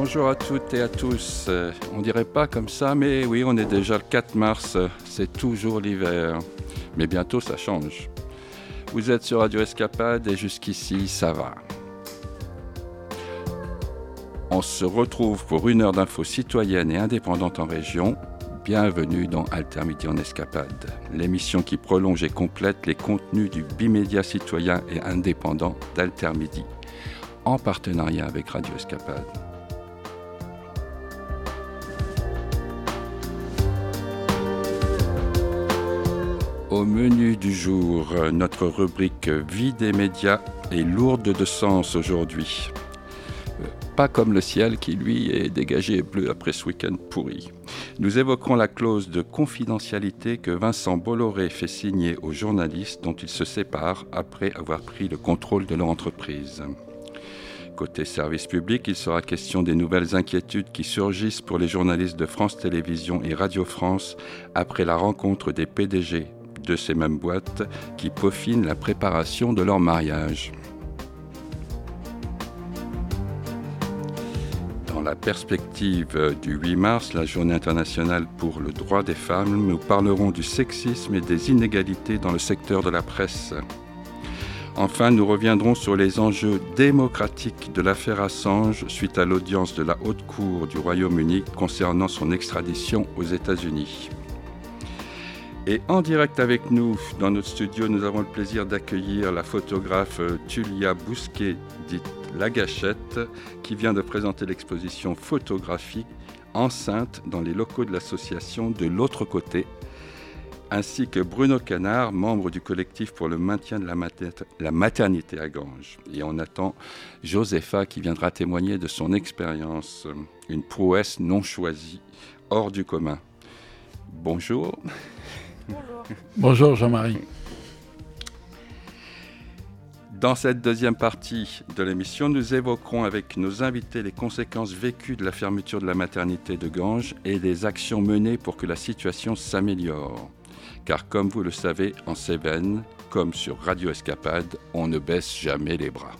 Bonjour à toutes et à tous. On dirait pas comme ça, mais oui, on est déjà le 4 mars. C'est toujours l'hiver. Mais bientôt, ça change. Vous êtes sur Radio Escapade et jusqu'ici, ça va. On se retrouve pour une heure d'infos citoyennes et indépendantes en région. Bienvenue dans Altermidi en Escapade, l'émission qui prolonge et complète les contenus du bimédia citoyen et indépendant d'Altermidi, en partenariat avec Radio Escapade. Au menu du jour, notre rubrique Vie des médias est lourde de sens aujourd'hui. Pas comme le ciel qui, lui, est dégagé bleu après ce week-end pourri. Nous évoquerons la clause de confidentialité que Vincent Bolloré fait signer aux journalistes dont il se sépare après avoir pris le contrôle de leur entreprise. Côté service public, il sera question des nouvelles inquiétudes qui surgissent pour les journalistes de France Télévisions et Radio France après la rencontre des PDG de ces mêmes boîtes qui peaufinent la préparation de leur mariage. Dans la perspective du 8 mars, la journée internationale pour le droit des femmes, nous parlerons du sexisme et des inégalités dans le secteur de la presse. Enfin, nous reviendrons sur les enjeux démocratiques de l'affaire Assange suite à l'audience de la Haute Cour du Royaume-Uni concernant son extradition aux États-Unis. Et en direct avec nous, dans notre studio, nous avons le plaisir d'accueillir la photographe Tulia Bousquet, dite La Gâchette, qui vient de présenter l'exposition photographique Enceinte dans les locaux de l'association De l'autre côté, ainsi que Bruno Canard, membre du collectif pour le maintien de la maternité à Ganges. Et on attend Josepha qui viendra témoigner de son expérience, une prouesse non choisie, hors du commun. Bonjour. Bonjour. Bonjour Jean-Marie. Dans cette deuxième partie de l'émission, nous évoquerons avec nos invités les conséquences vécues de la fermeture de la maternité de Ganges et les actions menées pour que la situation s'améliore. Car comme vous le savez, en Cévennes, comme sur Radio Escapade, on ne baisse jamais les bras.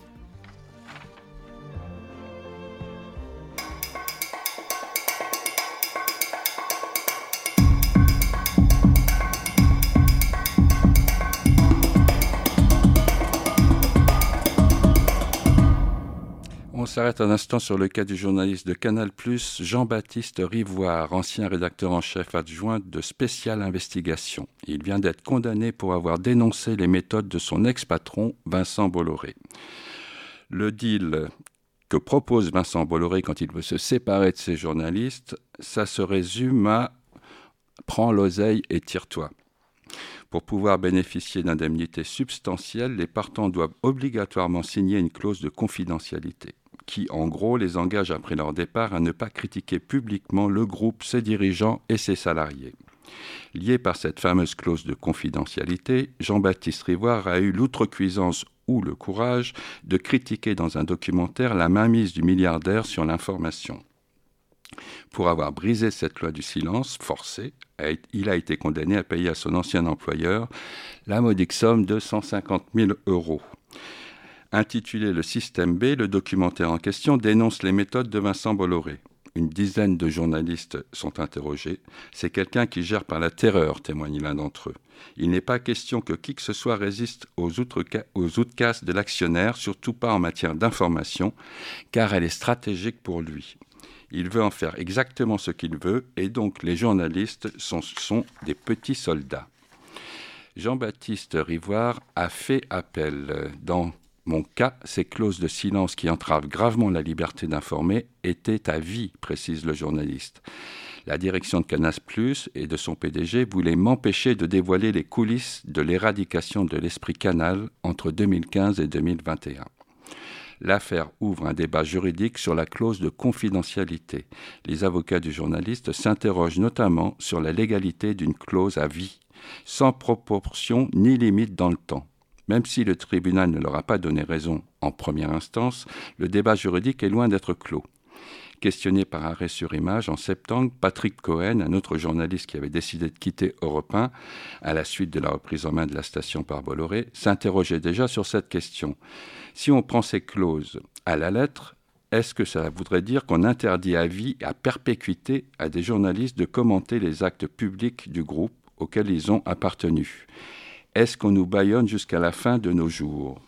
On s'arrête un instant sur le cas du journaliste de Canal+, Jean-Baptiste Rivoire, ancien rédacteur en chef adjoint de Spécial Investigation. Il vient d'être condamné pour avoir dénoncé les méthodes de son ex-patron, Vincent Bolloré. Le deal que propose Vincent Bolloré quand il veut se séparer de ses journalistes, ça se résume à « prends l'oseille et tire-toi ». Pour pouvoir bénéficier d'indemnités substantielles, les partants doivent obligatoirement signer une clause de confidentialité qui, en gros, les engage après leur départ à ne pas critiquer publiquement le groupe, ses dirigeants et ses salariés. Lié par cette fameuse clause de confidentialité, Jean-Baptiste Rivoire a eu l'outrecuidance ou le courage de critiquer dans un documentaire la mainmise du milliardaire sur l'information. Pour avoir brisé cette loi du silence forcé, il a été condamné à payer à son ancien employeur la modique somme de 150 000 €. Intitulé « Le système B », le documentaire en question dénonce les méthodes de Vincent Bolloré. Une dizaine de journalistes sont interrogés. C'est quelqu'un qui gère par la terreur, témoigne l'un d'entre eux. Il n'est pas question que qui que ce soit résiste aux outcases de l'actionnaire, surtout pas en matière d'information, car elle est stratégique pour lui. Il veut en faire exactement ce qu'il veut, et donc les journalistes sont des petits soldats. Jean-Baptiste Rivoire a fait appel. Dans mon cas, ces clauses de silence qui entravent gravement la liberté d'informer étaient à vie, précise le journaliste. La direction de Canal+ et de son PDG voulaient m'empêcher de dévoiler les coulisses de l'éradication de l'esprit Canal entre 2015 et 2021. L'affaire ouvre un débat juridique sur la clause de confidentialité. Les avocats du journaliste s'interrogent notamment sur la légalité d'une clause à vie, sans proportion ni limite dans le temps. Même si le tribunal ne leur a pas donné raison en première instance, le débat juridique est loin d'être clos. Questionné par Arrêt sur Image en septembre, Patrick Cohen, un autre journaliste qui avait décidé de quitter Europe 1 à la suite de la reprise en main de la station par Bolloré, s'interrogeait déjà sur cette question. Si on prend ces clauses à la lettre, Est-ce que ça voudrait dire qu'on interdit à vie et à perpétuité à des journalistes de commenter les actes publics du groupe auquel ils ont appartenu? Est-ce qu'on nous bâillonne jusqu'à la fin de nos jours?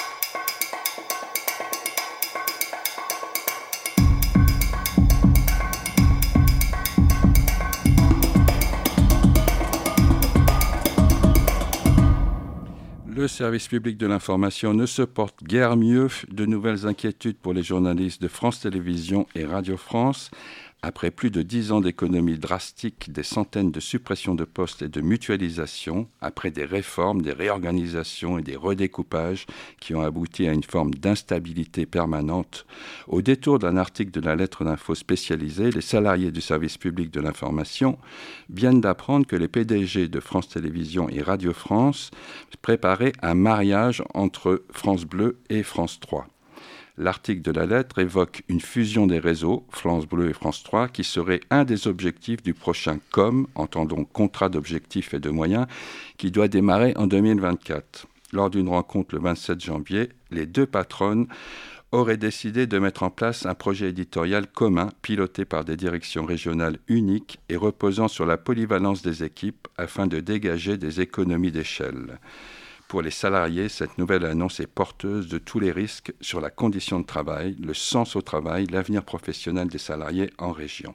Le service public de l'information ne se porte guère mieux. De nouvelles inquiétudes pour les journalistes de France Télévisions et Radio France. Après plus de 10 ans d'économies drastiques, des centaines de suppressions de postes et de mutualisations, après des réformes, des réorganisations et des redécoupages qui ont abouti à une forme d'instabilité permanente, au détour d'un article de la lettre d'info spécialisée, les salariés du service public de l'information viennent d'apprendre que les PDG de France Télévisions et Radio France préparaient un mariage entre France Bleu et France 3. L'article de la lettre évoque une fusion des réseaux, France Bleu et France 3, qui serait un des objectifs du prochain COM, entendons contrat d'objectifs et de moyens, qui doit démarrer en 2024. Lors d'une rencontre le 27 janvier, les deux patronnes auraient décidé de mettre en place un projet éditorial commun, piloté par des directions régionales uniques et reposant sur la polyvalence des équipes afin de dégager des économies d'échelle. Pour les salariés, cette nouvelle annonce est porteuse de tous les risques sur la condition de travail, le sens au travail, l'avenir professionnel des salariés en région.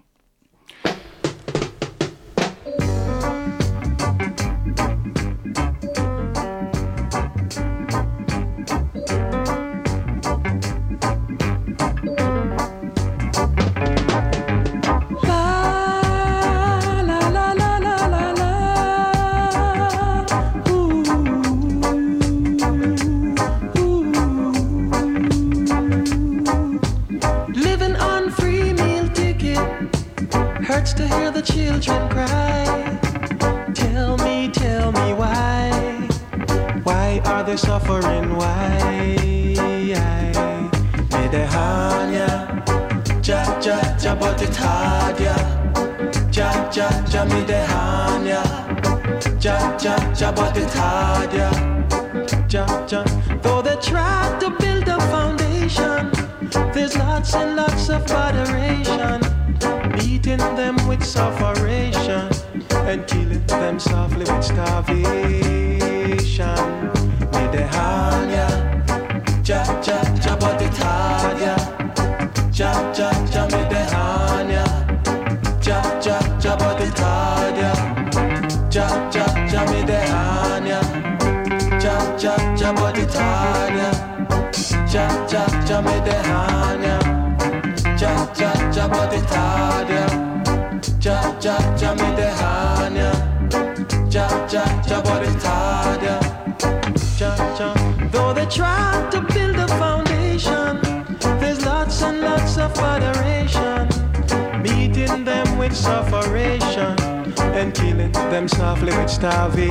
To hear the children cry. Tell me why are they suffering? Why? Medehania, ja ja ja, but it hard, yeah. Ja ja ja, medehania, ja ja ja, but it hard, yeah. Ja ja. Though they try to build a foundation, there's lots and lots of botheration. Beating them with sufferation and killing them softly with starvation. Medehania, ja ja ja, but it hard, yeah. Ja ja ja, medehania, ja ja ja, but it hard, yeah. Ja ja ja, medehania, ja ja ja, but it hard, yeah. Ja ja ja, medehania. Ja ja ja, but it hard, yeah. Ja ja ja, medehania. Ja ja ja, but it hard, yeah. Ja ja. Though they try to build a foundation, there's lots and lots of adoration, beating them with sufferation and killing them softly with starvation.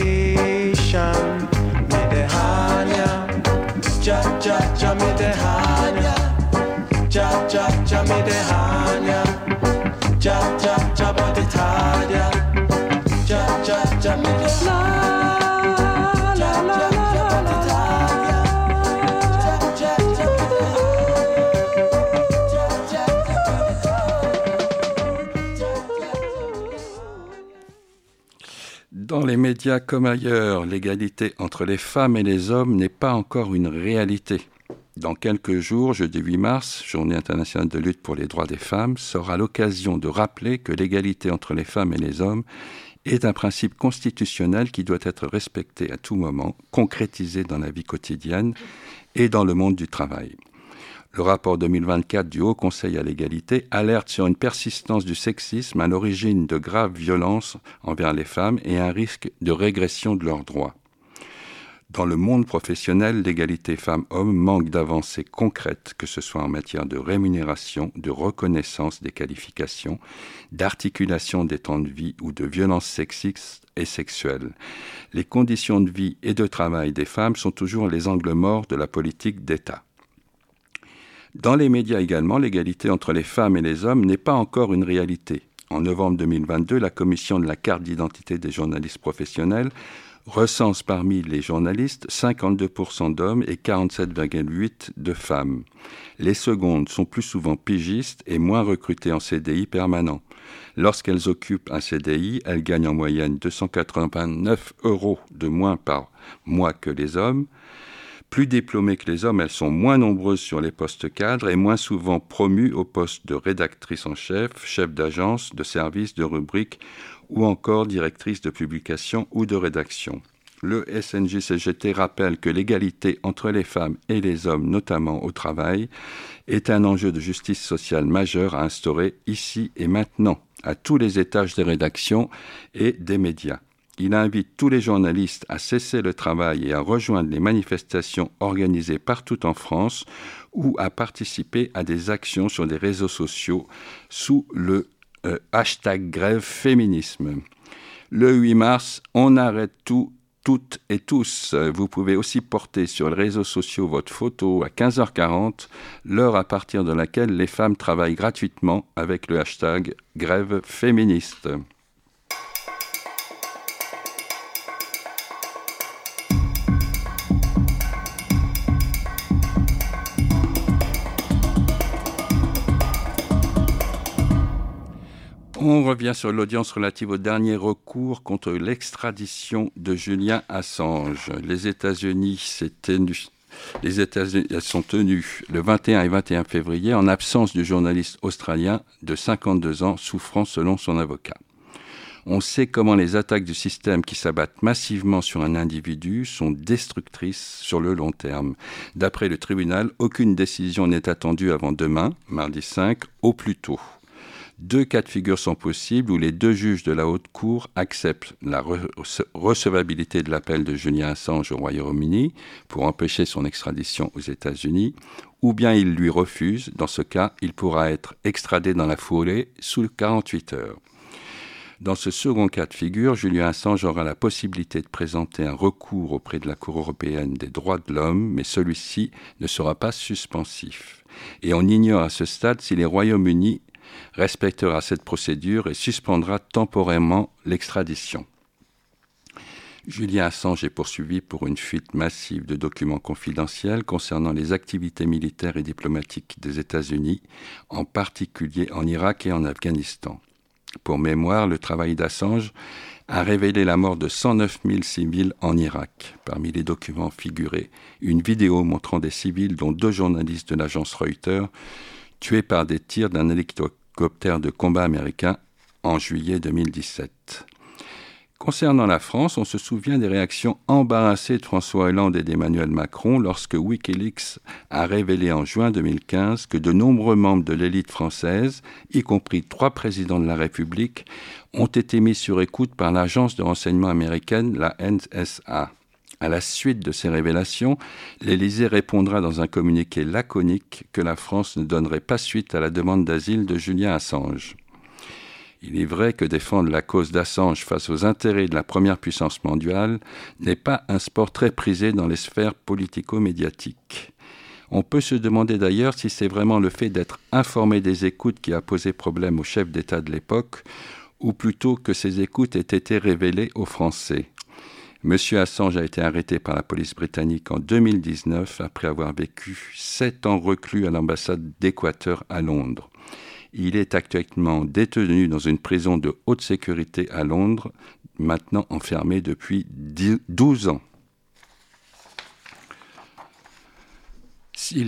Medehania. Ja ja ja, medehania. Ja ja ja, medehania. Ja ja ja, but it hard, yeah. Ja ja ja, medehania. La la la la la la. Ja ja ja, Dans les médias comme ailleurs, l'égalité entre les femmes et les hommes n'est pas encore une réalité. Dans quelques jours, jeudi 8 mars, Journée internationale de lutte pour les droits des femmes, sera l'occasion de rappeler que l'égalité entre les femmes et les hommes est un principe constitutionnel qui doit être respecté à tout moment, concrétisé dans la vie quotidienne et dans le monde du travail. Le rapport 2024 du Haut Conseil à l'égalité alerte sur une persistance du sexisme à l'origine de graves violences envers les femmes et un risque de régression de leurs droits. Dans le monde professionnel, l'égalité femmes-hommes manque d'avancées concrètes, que ce soit en matière de rémunération, de reconnaissance des qualifications, d'articulation des temps de vie ou de violences sexistes et sexuelles. Les conditions de vie et de travail des femmes sont toujours les angles morts de la politique d'État. Dans les médias également, l'égalité entre les femmes et les hommes n'est pas encore une réalité. En novembre 2022, la commission de la carte d'identité des journalistes professionnels recense parmi les journalistes 52% d'hommes et 47,8% de femmes. Les secondes sont plus souvent pigistes et moins recrutées en CDI permanent. Lorsqu'elles occupent un CDI, elles gagnent en moyenne 289 € de moins par mois que les hommes. Plus diplômées que les hommes, elles sont moins nombreuses sur les postes cadres et moins souvent promues au poste de rédactrice en chef, chef d'agence, de service, de rubrique ou encore directrice de publication ou de rédaction. Le SNJ-CGT rappelle que l'égalité entre les femmes et les hommes, notamment au travail, est un enjeu de justice sociale majeur à instaurer ici et maintenant, à tous les étages des rédactions et des médias. Il invite tous les journalistes à cesser le travail et à rejoindre les manifestations organisées partout en France ou à participer à des actions sur des réseaux sociaux sous le hashtag grève féminisme. Le 8 mars, on arrête tout, toutes et tous. Vous pouvez aussi porter sur les réseaux sociaux votre photo à 15h40, l'heure à partir de laquelle les femmes travaillent gratuitement avec le hashtag grève féministe. On revient sur l'audience relative au dernier recours contre l'extradition de Julian Assange. Les États-Unis sont tenus le 21 et 21 février en absence du journaliste australien de 52 ans souffrant selon son avocat. On sait comment les attaques du système qui s'abattent massivement sur un individu sont destructrices sur le long terme. D'après le tribunal, aucune décision n'est attendue avant demain, mardi 5, au plus tôt. 2 cas de figure sont possibles où les 2 juges de la Haute Cour acceptent la recevabilité de l'appel de Julian Assange au Royaume-Uni pour empêcher son extradition aux États-Unis, ou bien ils lui refusent. Dans ce cas, il pourra être extradé dans la foulée sous 48 heures. Dans ce second cas de figure, Julian Assange aura la possibilité de présenter un recours auprès de la Cour européenne des droits de l'homme, mais celui-ci ne sera pas suspensif. Et on ignore à ce stade si les Royaumes-Unis respectera cette procédure et suspendra temporairement l'extradition. Julian Assange est poursuivi pour une fuite massive de documents confidentiels concernant les activités militaires et diplomatiques des États-Unis, en particulier en Irak et en Afghanistan. Pour mémoire, le travail d'Assange a révélé la mort de 109 000 civils en Irak. Parmi les documents figurait une vidéo montrant des civils, dont 2 journalistes de l'agence Reuters, tués par des tirs d'un hélicoptère de combat américain en juillet 2017. Concernant la France, on se souvient des réactions embarrassées de François Hollande et d'Emmanuel Macron lorsque Wikileaks a révélé en juin 2015 que de nombreux membres de l'élite française, y compris 3 présidents de la République, ont été mis sur écoute par l'agence de renseignement américaine, la NSA. À la suite de ces révélations, l'Élysée répondra dans un communiqué laconique que la France ne donnerait pas suite à la demande d'asile de Julian Assange. Il est vrai que défendre la cause d'Assange face aux intérêts de la première puissance mondiale n'est pas un sport très prisé dans les sphères politico-médiatiques. On peut se demander d'ailleurs si c'est vraiment le fait d'être informé des écoutes qui a posé problème au chef d'État de l'époque, ou plutôt que ces écoutes aient été révélées aux Français. Monsieur Assange a été arrêté par la police britannique en 2019 après avoir vécu 7 ans reclus à l'ambassade d'Équateur à Londres. Il est actuellement détenu dans une prison de haute sécurité à Londres, maintenant enfermé depuis 12 ans. S'il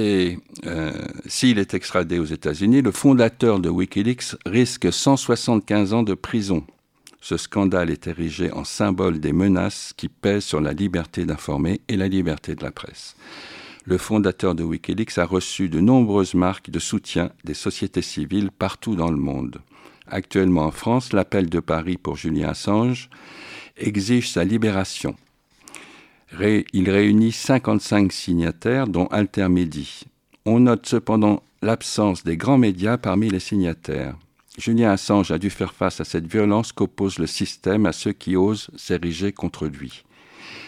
est extradé aux États-Unis, le fondateur de Wikileaks risque 175 ans de prison. Ce scandale est érigé en symbole des menaces qui pèsent sur la liberté d'informer et la liberté de la presse. Le fondateur de Wikileaks a reçu de nombreuses marques de soutien des sociétés civiles partout dans le monde. Actuellement en France, l'appel de Paris pour Julian Assange exige sa libération. Il réunit 55 signataires, dont Altermedi. On note cependant l'absence des grands médias parmi les signataires. Julian Assange a dû faire face à cette violence qu'oppose le système à ceux qui osent s'ériger contre lui.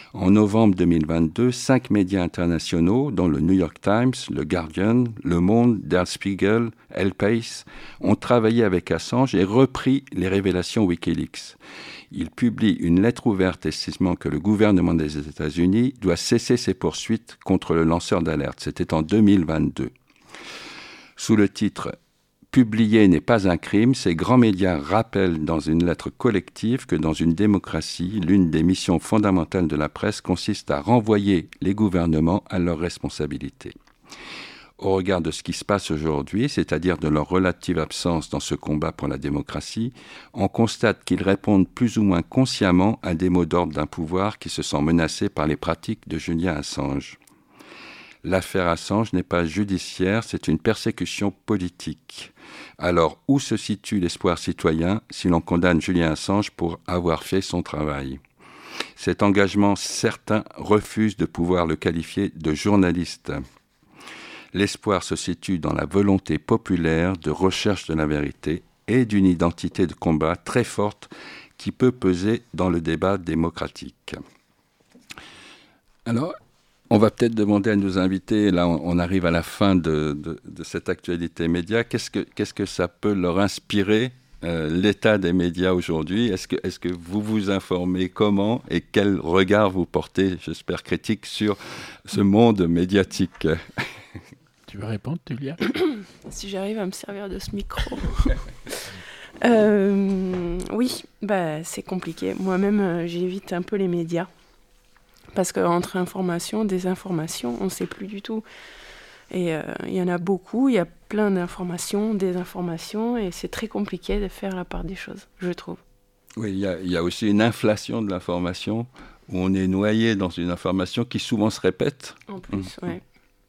En novembre 2022, 5 médias internationaux, dont le New York Times, le Guardian, Le Monde, Der Spiegel, El País, ont travaillé avec Assange et repris les révélations Wikileaks. Ils publient une lettre ouverte estimant que le gouvernement des États-Unis doit cesser ses poursuites contre le lanceur d'alerte. C'était en 2022. Sous le titre « Publier n'est pas un crime », ces grands médias rappellent dans une lettre collective que dans une démocratie, l'une des missions fondamentales de la presse consiste à renvoyer les gouvernements à leurs responsabilités. Au regard de ce qui se passe aujourd'hui, c'est-à-dire de leur relative absence dans ce combat pour la démocratie, on constate qu'ils répondent plus ou moins consciemment à des mots d'ordre d'un pouvoir qui se sent menacé par les pratiques de Julian Assange. L'affaire Assange n'est pas judiciaire, c'est une persécution politique. Alors, où se situe l'espoir citoyen si l'on condamne Julian Assange pour avoir fait son travail ? Cet engagement, certains refusent de pouvoir le qualifier de journaliste. L'espoir se situe dans la volonté populaire de recherche de la vérité et d'une identité de combat très forte qui peut peser dans le débat démocratique. Alors, on va peut-être demander à nos invités, là on arrive à la fin de cette actualité média, qu'est-ce que ça peut leur inspirer, l'état des médias aujourd'hui ? Est-ce que vous vous informez comment et quel regard vous portez, j'espère critique, sur ce monde médiatique ? Tu veux répondre, Tulia ? Si j'arrive à me servir de ce micro. Oui, c'est compliqué. Moi-même, j'évite un peu les médias. Parce qu'entre information, désinformation, on ne sait plus du tout. Et il y en a beaucoup, il y a plein d'informations, désinformations, et c'est très compliqué de faire la part des choses, je trouve. Oui, il y a aussi une inflation de l'information, où on est noyé dans une information qui souvent se répète. En plus, oui.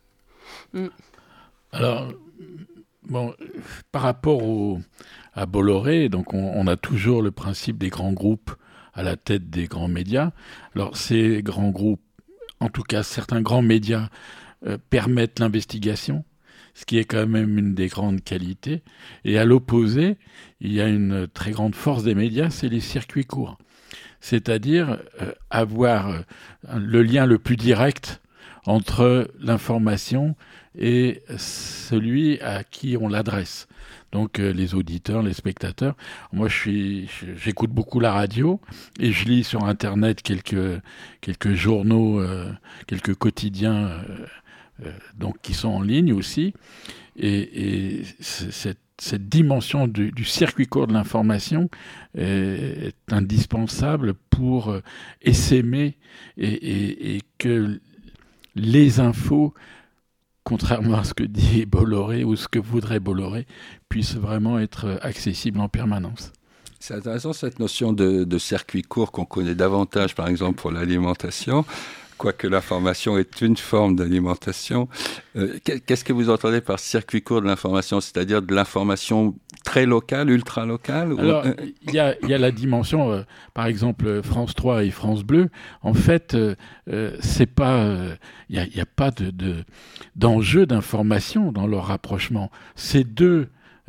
Alors, par rapport à Bolloré, donc on a toujours le principe des grands groupes à la tête des grands médias. Alors, ces grands groupes, en tout cas certains grands médias, permettent l'investigation, ce qui est quand même une des grandes qualités. Et à l'opposé, il y a une très grande force des médias, c'est les circuits courts. C'est-à-dire avoir le lien le plus direct entre l'information et celui à qui on l'adresse. Donc les auditeurs, les spectateurs. Moi, j'écoute beaucoup la radio et je lis sur Internet quelques journaux, quelques quotidiens donc qui sont en ligne aussi. Et cette dimension du circuit court de l'information est indispensable pour essaimer et que les infos, contrairement à ce que dit Bolloré ou ce que voudrait Bolloré, puissent vraiment être accessibles en permanence. C'est intéressant cette notion de circuit court qu'on connaît davantage, par exemple, pour l'alimentation, quoique l'information est une forme d'alimentation. Qu'est-ce que vous entendez par circuit court de l'information ? C'est-à-dire de l'information très locale, ultra locale ? Alors, il y a la dimension, par exemple, France 3 et France Bleu. En fait, c'est pas, il y a pas d'enjeu d'information dans leur rapprochement. C'est deux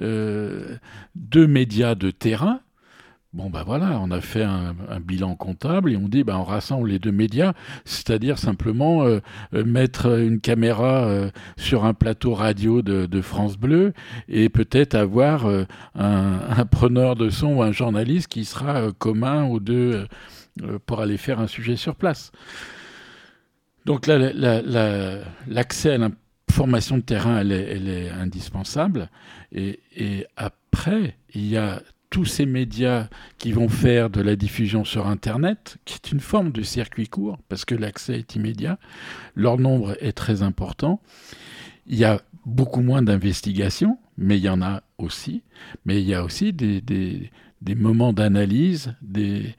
médias de terrain. Bon, voilà, on a fait un bilan comptable et on dit, on rassemble les deux médias, c'est-à-dire simplement mettre une caméra sur un plateau radio de France Bleu et peut-être avoir un preneur de son ou un journaliste qui sera commun aux deux pour aller faire un sujet sur place. Donc là, l'accès à l'information de terrain, elle est indispensable. Et après, il y a tous ces médias qui vont faire de la diffusion sur Internet, qui est une forme de circuit court, parce que l'accès est immédiat. Leur nombre est très important. Il y a beaucoup moins d'investigations, mais il y en a aussi. Mais il y a aussi des moments d'analyse, des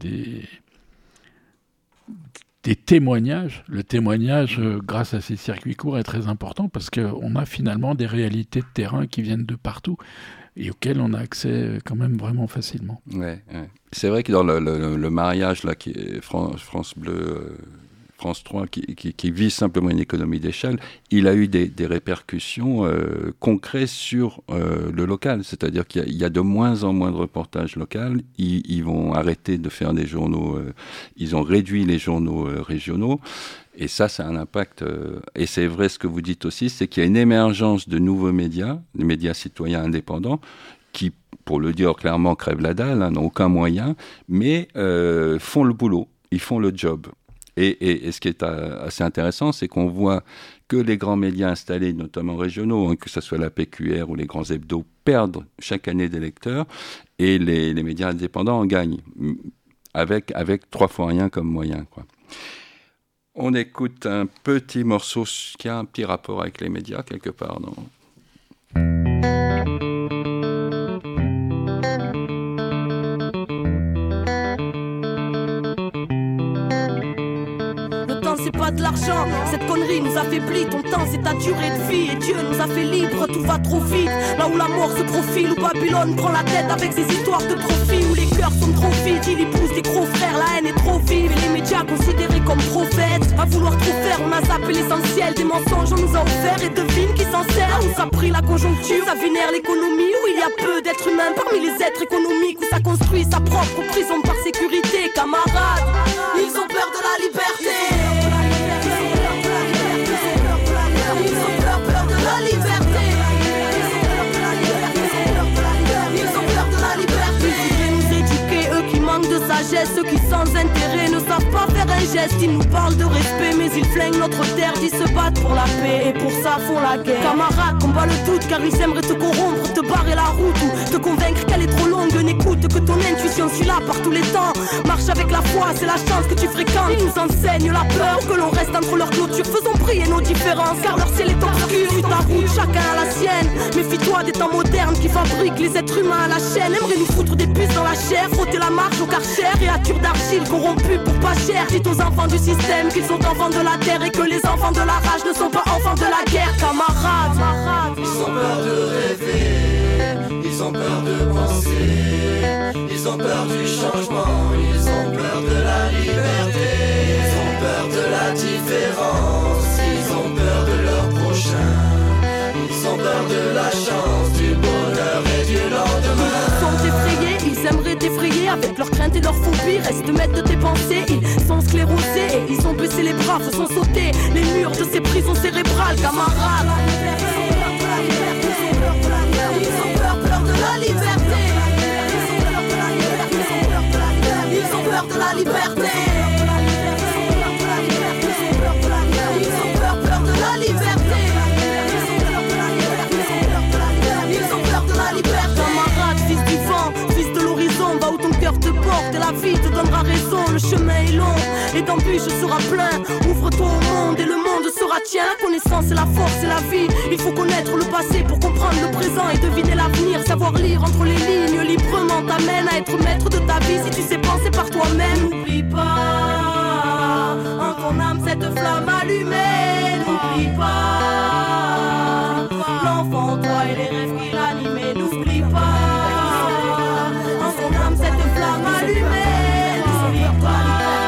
témoignages. Le témoignage, grâce à ces circuits courts, est très important parce qu'on a finalement des réalités de terrain qui viennent de partout et auxquelles on a accès quand même vraiment facilement. Ouais. C'est vrai que dans le mariage là, qui est France Bleu, France 3 qui vise simplement une économie d'échelle, il a eu des répercussions concrètes sur le local. C'est-à-dire qu'il y a de moins en moins de reportages locaux. Ils vont arrêter de faire des journaux. Ils ont réduit les journaux régionaux. Et ça a un impact. Et c'est vrai ce que vous dites aussi, c'est qu'il y a une émergence de nouveaux médias, les médias citoyens indépendants, qui, pour le dire clairement, crèvent la dalle, n'ont aucun moyen, mais font le boulot, ils font le job. Et ce qui est assez intéressant, c'est qu'on voit que les grands médias installés, notamment régionaux, que ce soit la PQR ou les grands hebdos, perdent chaque année des lecteurs, et les médias indépendants en gagnent, avec 3 fois rien comme moyen, quoi. On écoute un petit morceau qui a un petit rapport avec les médias, quelque part, non ? C'est pas de l'argent, cette connerie nous affaiblit. Ton temps c'est ta durée de vie et Dieu nous a fait libres. Tout va trop vite, là où la mort se profile, où Babylone prend la tête avec ses histoires de profit, où les cœurs sont trop vides, il épouse des gros frères, la haine est trop vive. Et les médias considérés comme prophètes, à vouloir trop faire, on a zappé l'essentiel. Des mensonges on nous a offert et devine qui s'en sert. Où ça pris la conjoncture, ça vénère l'économie, où il y a peu d'êtres humains parmi les êtres économiques, où ça construit sa propre prison par sécurité. Camarades, ils ont peur de la liberté. Ceux qui sans intérêt ne savent pas faire un geste. Ils nous parlent de respect mais ils flinguent notre terre. Ils se battent pour la paix et pour ça font la guerre. Camarades, combat le doute car ils aimeraient te corrompre, te barrer la route ou te convaincre qu'elle est trop longue. N'écoute que ton intuition, suis là par tous les temps. Marche avec la foi, c'est la chance que tu fréquentes. Ils nous enseignent la peur que l'on reste entre leurs clôtures. Faisons briller nos différences car leur ciel est obscur. Suis ta route, chacun a la sienne. Méfie-toi des temps modernes qui fabriquent les êtres humains à la chaîne. Aimeraient nous foutre des puces dans la chair, frotter la marche au karcher. Créatures d'argile corrompues pour pas cher. Dites aux enfants du système qu'ils sont enfants de la terre et que les enfants de la rage ne sont pas enfants de la guerre. Camarades, ils ont peur de rêver, ils ont peur de penser, ils ont peur du changement, ils ont peur de la liberté, ils ont peur de la différence, ils ont peur de leur prochain, ils ont peur de la chance, du bonheur et du lendemain. Ils sont effrayés, ils aimeraient t'effrayer avec leurs craintes et leurs phobies. Reste maître de tes pensées, ils sont sclérosés et ils ont baissé les bras, faisons sauter les murs de ces prisons cérébrales. Camarades, ils ont peur de la liberté. Ils ont peur de la liberté. Ils ont peur de la liberté. Ils ont peur de la liberté. Camarade, fils du vent, fils de l'horizon, va où ton cœur te porte et la vie te donnera raison. Le chemin est long et d'embûches sera plein. Ouvre-toi au monde et le monde sera tien. La connaissance et la force et la vie. Il faut connaître le passé pour comprendre le présent et deviner l'avenir. Savoir lire entre les lignes librement t'amène à être maître de ta vie si tu sais penser par toi-même. N'oublie pas en ton âme cette flamme allumée. N'oublie pas l'enfant en toi et les rêves qui l'animaient. N'oublie pas en ton âme cette flamme allumée. N'oublie pas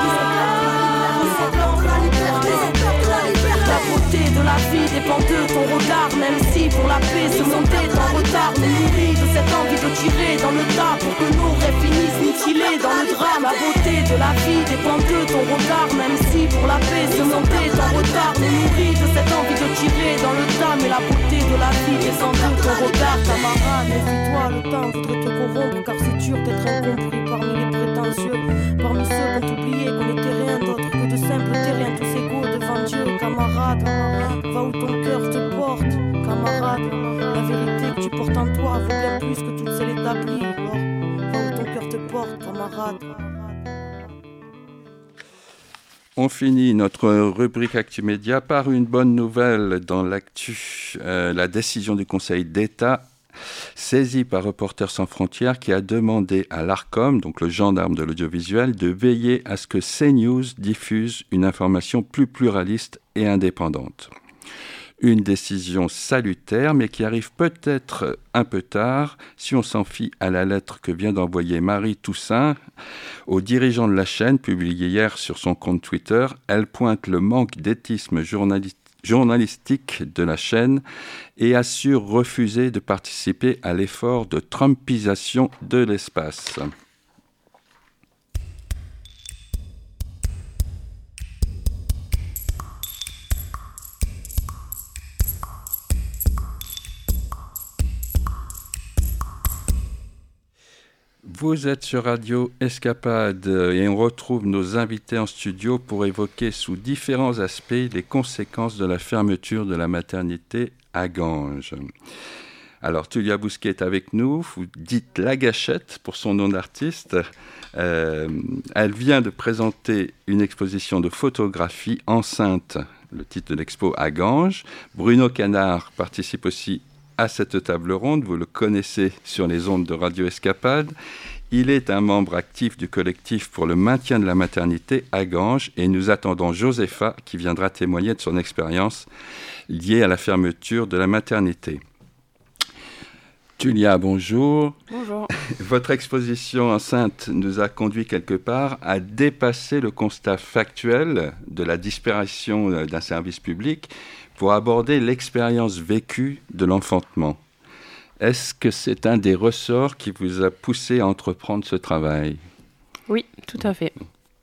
la beauté de la vie dépend de ton regard. Même si pour la paix se monter en retard nous nourrit de cette envie de tirer dans le tas pour que nos rêves finissent mutilés dans le drame. La beauté de la vie dépend de ton regard. Même si pour la paix se monter en retard nous nourrit de cette envie de tirer dans le tas. Mais la beauté de la vie dépend de ton regard. Camarade, méfie-toi, le temps voudrait te corrompre car c'est dur d'être incompris parmi les prétentieux, parmi ceux qui ont oublié qu'on n'était rien d'autre que de simples terriens tous égaux devant Dieu. Camarade, va où ton cœur te porte. Camarade, la vérité que tu portes en toi vaut bien plus que tu le sais l'établir. Alors, va où ton cœur te porte, camarade. On finit notre rubrique Actu Média par une bonne nouvelle dans l'actu. La décision du Conseil d'État saisi par Reporters sans frontières qui a demandé à l'Arcom, donc le gendarme de l'audiovisuel, de veiller à ce que CNews diffuse une information plus pluraliste et indépendante. Une décision salutaire, mais qui arrive peut-être un peu tard, si on s'en fie à la lettre que vient d'envoyer Marie Toussaint aux dirigeants de la chaîne, publiée hier sur son compte Twitter. Elle pointe le manque d'éthisme journalistique de la chaîne et assure refuser de participer à l'effort de trumpisation de l'espace. Vous êtes sur Radio Escapade et on retrouve nos invités en studio pour évoquer sous différents aspects les conséquences de la fermeture de la maternité à Ganges. Alors, Tulia Bousquet est avec nous, vous dites La Gâchette pour son nom d'artiste. Elle vient de présenter une exposition de photographie enceinte, le titre de l'expo à Ganges. Bruno Canard participe aussi à cette table ronde, vous le connaissez sur les ondes de Radio Escapade. Il est un membre actif du collectif pour le maintien de la maternité à Ganges et nous attendons Josepha qui viendra témoigner de son expérience liée à la fermeture de la maternité. Tulia, bonjour. Bonjour. Votre exposition enceinte nous a conduit quelque part à dépasser le constat factuel de la disparition d'un service public pour aborder l'expérience vécue de l'enfantement. Est-ce que c'est un des ressorts qui vous a poussé à entreprendre ce travail ? Oui, tout à fait.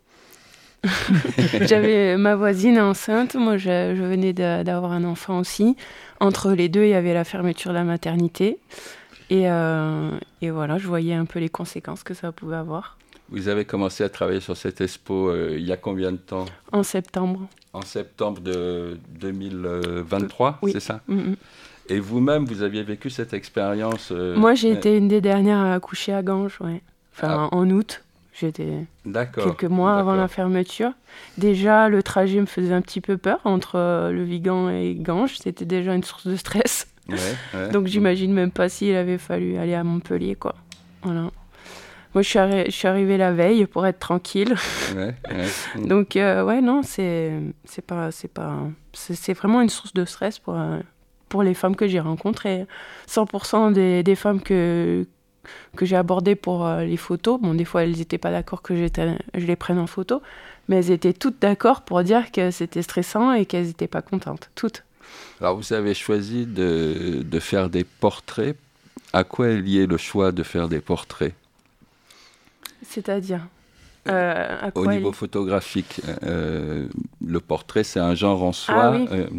J'avais ma voisine enceinte, moi je venais d'avoir un enfant aussi. Entre les deux, il y avait la fermeture de la maternité. Et voilà, je voyais un peu les conséquences que ça pouvait avoir. Vous avez commencé à travailler sur cette expo il y a combien de temps ? En septembre. En septembre de 2023, oui. C'est ça ? Mm-hmm. Et vous-même, vous aviez vécu cette expérience Moi, j'ai été une des dernières à accoucher à Ganges, ouais. Enfin, en août. J'étais quelques mois avant la fermeture. Déjà, le trajet me faisait un petit peu peur entre le Vigan et Ganges. C'était déjà une source de stress. Ouais. Donc, j'imagine même pas s'il avait fallu aller à Montpellier, quoi. Voilà. Moi, je suis arrivée la veille pour être tranquille. Donc, non, c'est vraiment une source de stress pour les femmes que j'ai rencontrées. 100% des femmes que j'ai abordées pour les photos, bon, des fois, elles n'étaient pas d'accord que je les prenne en photo, mais elles étaient toutes d'accord pour dire que c'était stressant et qu'elles n'étaient pas contentes, toutes. Alors, vous avez choisi de faire des portraits. À quoi est lié le choix de faire des portraits ? C'est-à-dire au niveau photographique, le portrait, c'est un genre en soi.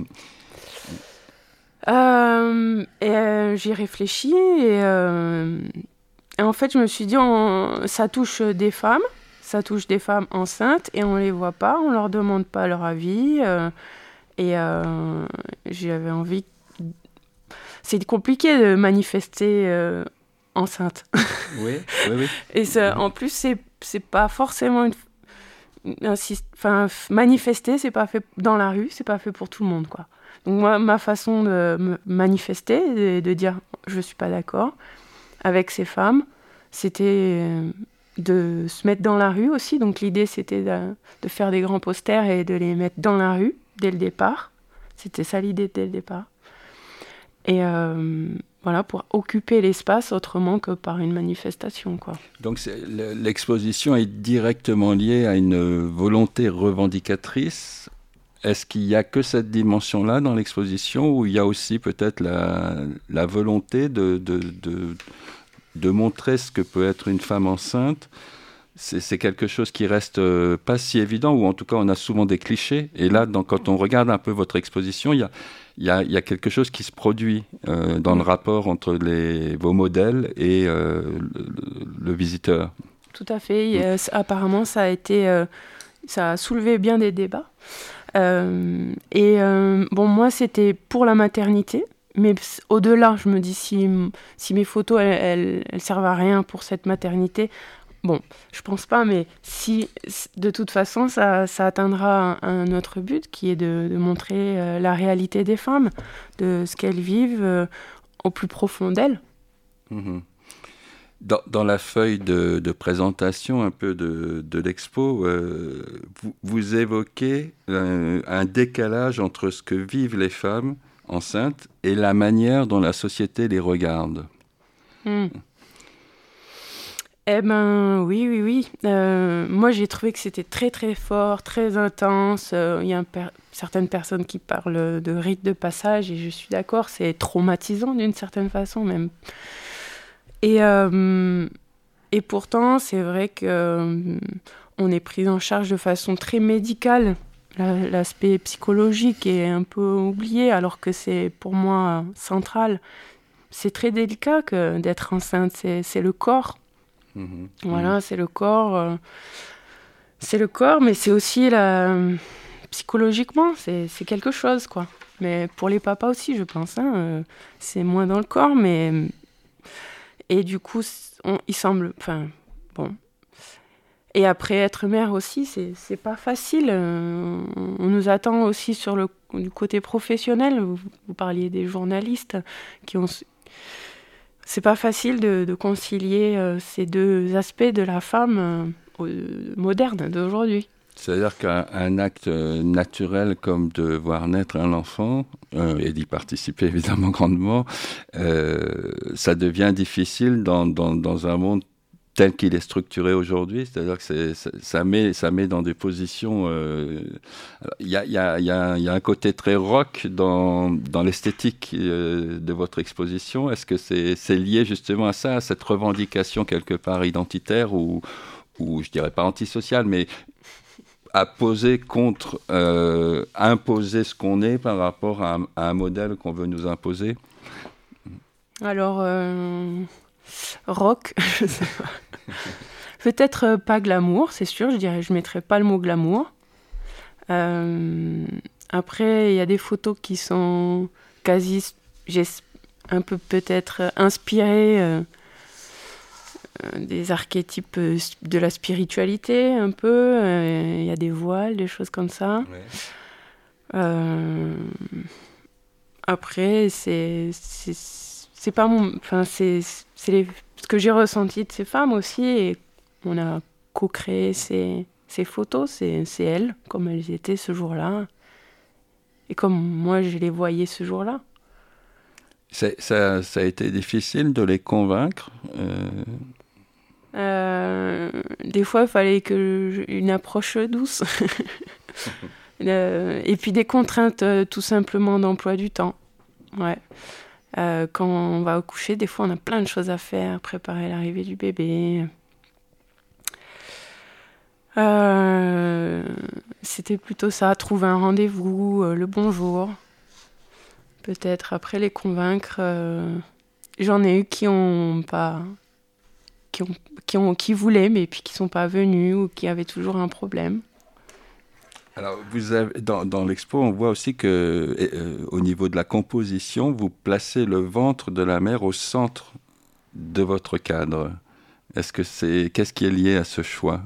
J'y réfléchis et en fait, je me suis dit, ça touche des femmes enceintes et on les voit pas, on leur demande pas leur avis j'avais envie. C'est compliqué de manifester enceinte. Oui. Et ça, en plus, c'est pas forcément manifester, c'est pas fait dans la rue, c'est pas fait pour tout le monde, quoi. Donc moi, ma façon de me manifester, de dire je suis pas d'accord avec ces femmes, c'était de se mettre dans la rue aussi. Donc l'idée, c'était de faire des grands posters et de les mettre dans la rue dès le départ. C'était ça l'idée dès le départ. Et voilà, pour occuper l'espace autrement que par une manifestation, quoi. Donc l'exposition est directement liée à une volonté revendicatrice. Est-ce qu'il n'y a que cette dimension-là dans l'exposition ou il y a aussi peut-être la volonté de montrer ce que peut être une femme enceinte ? C'est quelque chose qui reste pas si évident, ou en tout cas on a souvent des clichés. Et là, quand on regarde un peu votre exposition, il y a quelque chose qui se produit dans le rapport entre vos modèles et le visiteur. Tout à fait. Apparemment, ça a soulevé bien des débats. Moi, c'était pour la maternité. Mais au-delà, je me dis, si mes photos, elles servent à rien pour cette maternité, bon, je pense pas, mais si, de toute façon, ça atteindra un autre but, qui est de montrer la réalité des femmes, de ce qu'elles vivent au plus profond d'elles. Mmh. Dans la feuille de présentation un peu de l'expo, vous évoquez un décalage entre ce que vivent les femmes enceintes et la manière dont la société les regarde. Eh ben, oui. Moi, j'ai trouvé que c'était très, très fort, très intense. Il y a certaines personnes qui parlent de rite de passage, et je suis d'accord, c'est traumatisant d'une certaine façon même. Et pourtant, c'est vrai qu'on est pris en charge de façon très médicale. L'aspect psychologique est un peu oublié, alors que c'est pour moi central. C'est très délicat d'être enceinte, c'est le corps. Voilà, c'est le corps. C'est le corps, mais c'est aussi psychologiquement, c'est quelque chose, quoi. Mais pour les papas aussi, je pense, c'est moins dans le corps, mais... Et du coup, il semble... Enfin, bon... Et après, être mère aussi, c'est pas facile. On nous attend aussi du côté professionnel. Vous parliez des journalistes qui ont... C'est pas facile de concilier ces deux aspects de la femme moderne d'aujourd'hui. C'est-à-dire qu'un acte naturel comme de voir naître un enfant, et d'y participer évidemment grandement, ça devient difficile dans un monde tel qu'il est structuré aujourd'hui, c'est-à-dire que ça met dans des positions... Il y a un côté très rock dans l'esthétique de votre exposition. Est-ce que c'est lié justement à ça, à cette revendication quelque part identitaire ou je dirais pas antisociale, mais à poser contre, imposer ce qu'on est par rapport à un modèle qu'on veut nous imposer? Alors... rock, je sais pas. Peut-être pas glamour, c'est sûr, je mettrais pas le mot glamour. Après, il y a des photos qui sont quasi, un peu peut-être inspirées des archétypes de la spiritualité, un peu. Il y a des voiles, des choses comme ça. Ouais. Après, c'est pas mon... Enfin, c'est ce que j'ai ressenti de ces femmes aussi, et on a co-créé ces photos, c'est elles, comme elles étaient ce jour-là, et comme moi je les voyais ce jour-là. Ça a été difficile de les convaincre Des fois, il fallait une approche douce. Et puis des contraintes tout simplement d'emploi du temps. Ouais. Quand on va accoucher, des fois on a plein de choses à faire, préparer l'arrivée du bébé. C'était plutôt ça, trouver un rendez-vous, le bonjour. Peut-être après les convaincre. J'en ai eu qui voulaient, mais puis qui sont pas venus ou qui avaient toujours un problème. Alors, vous avez, dans l'expo, on voit aussi que, au niveau de la composition, vous placez le ventre de la mère au centre de votre cadre. Qu'est-ce qui est lié à ce choix?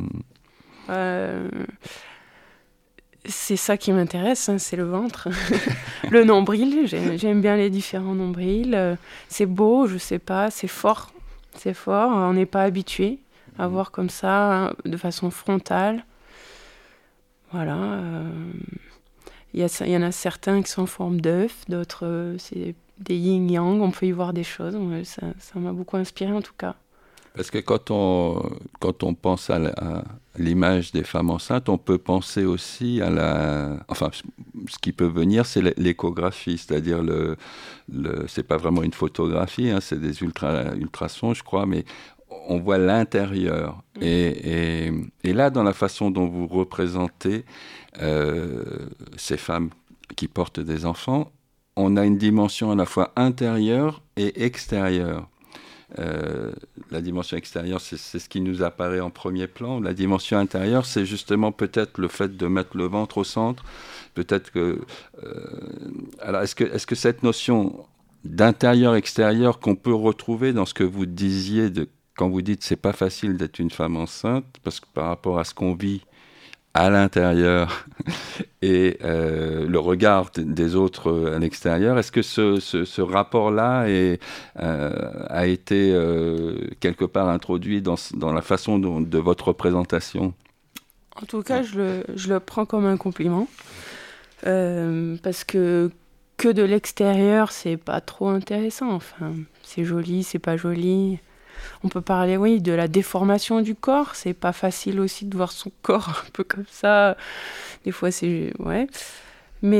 C'est ça qui m'intéresse, c'est le ventre. Le nombril, j'aime bien les différents nombrils. C'est beau, je sais pas, c'est fort. C'est fort, on n'est pas habitué à voir comme ça, de façon frontale. Voilà. Il y en a certains qui sont en forme d'œuf, d'autres c'est des yin-yang, on peut y voir des choses. Ça m'a beaucoup inspiré en tout cas. Parce que quand on pense à l'image des femmes enceintes, on peut penser aussi à enfin, ce qui peut venir, c'est l'échographie, c'est-à-dire c'est pas vraiment une photographie, hein, c'est des ultrasons, je crois, mais on voit l'intérieur. Et là, dans la façon dont vous représentez ces femmes qui portent des enfants, on a une dimension à la fois intérieure et extérieure. La dimension extérieure, c'est ce qui nous apparaît en premier plan. La dimension intérieure, c'est justement peut-être le fait de mettre le ventre au centre. Peut-être que... alors, est-ce que cette notion d'intérieur-extérieur qu'on peut retrouver dans ce que vous disiez quand vous dites c'est pas facile d'être une femme enceinte, parce que par rapport à ce qu'on vit à l'intérieur et le regard des autres à l'extérieur, est-ce que ce rapport-là a été quelque part introduit dans la façon de votre représentation? En tout cas, je le prends comme un compliment, parce que que de l'extérieur, c'est pas trop intéressant. Enfin, c'est joli, c'est pas joli. On peut parler, oui, de la déformation du corps. C'est pas facile aussi de voir son corps un peu comme ça. Des fois, c'est... Ouais. Mais...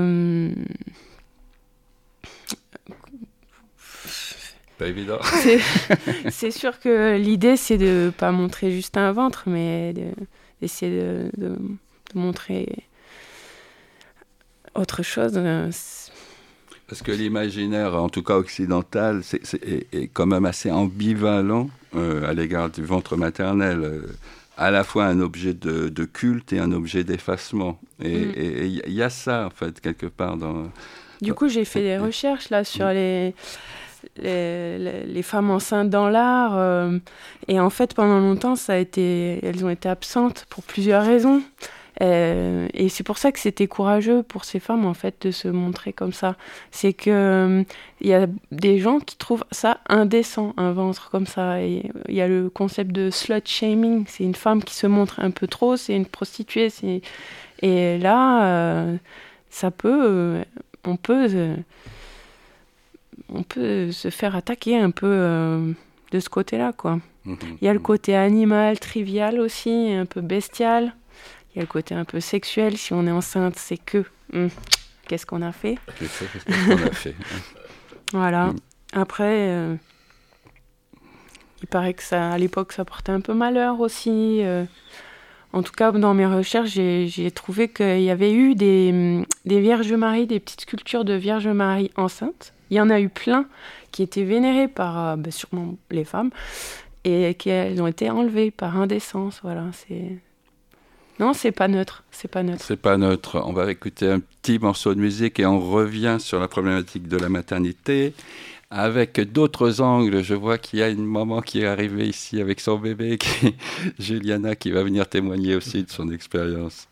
Pas évident. C'est sûr que l'idée, c'est de pas montrer juste un ventre, mais d'essayer de montrer autre chose. Parce que l'imaginaire, en tout cas occidental, est quand même assez ambivalent à l'égard du ventre maternel. À la fois un objet de culte et un objet d'effacement. Et il y a ça, en fait, quelque part dans... Du coup, j'ai fait des recherches là sur les femmes enceintes dans l'art. Et en fait, pendant longtemps, elles ont été absentes pour plusieurs raisons. Et c'est pour ça que c'était courageux pour ces femmes, en fait, de se montrer comme ça. C'est que il y a des gens qui trouvent ça indécent, un ventre comme ça. Et il y a le concept de slut shaming. C'est une femme qui se montre un peu trop, c'est une prostituée. Et là, on peut se faire attaquer un peu de ce côté-là, quoi. Il y a le côté animal, trivial aussi, un peu bestial. Il y a le côté un peu sexuel. Si on est enceinte, c'est que... qu'est-ce qu'on a fait ? Qu'est-ce qu'on a fait ? Voilà. Après, il paraît que à l'époque, ça portait un peu malheur aussi. En tout cas, dans mes recherches, j'ai trouvé qu'il y avait eu des Vierges Marie, des petites sculptures de Vierges Marie enceintes. Il y en a eu plein qui étaient vénérées par sûrement les femmes et qu'elles ont été enlevées par indécence. Voilà, Non, c'est pas neutre. C'est pas neutre. On va écouter un petit morceau de musique et on revient sur la problématique de la maternité avec d'autres angles. Je vois qu'il y a une maman qui est arrivée ici avec son bébé, Juliana, qui va venir témoigner aussi de son expérience.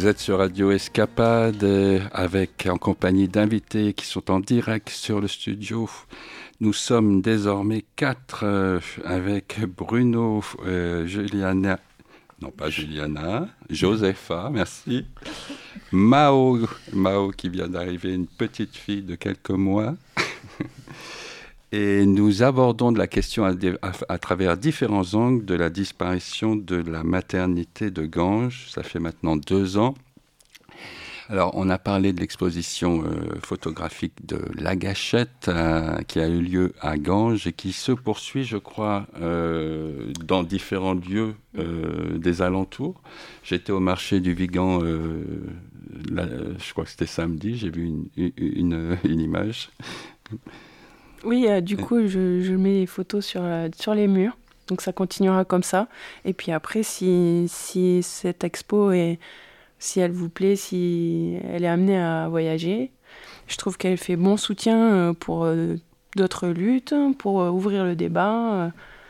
Vous êtes sur Radio Escapade en compagnie d'invités qui sont en direct sur le studio. Nous sommes désormais 4 avec Bruno, Juliana, non pas Juliana, Josepha, merci. Mao qui vient d'arriver, une petite fille de quelques mois. Et nous abordons de la question à travers différents angles de la disparition de la maternité de Ganges. Ça fait maintenant 2 ans. Alors, on a parlé de l'exposition photographique de La Gâchette qui a eu lieu à Ganges et qui se poursuit, je crois, dans différents lieux des alentours. J'étais au marché du Vigan, je crois que c'était samedi, j'ai vu une image. Oui, du coup, je mets les photos sur les murs. Donc, ça continuera comme ça. Et puis après, si cette expo si elle vous plaît, si elle est amenée à voyager, je trouve qu'elle fait bon soutien pour d'autres luttes, pour ouvrir le débat.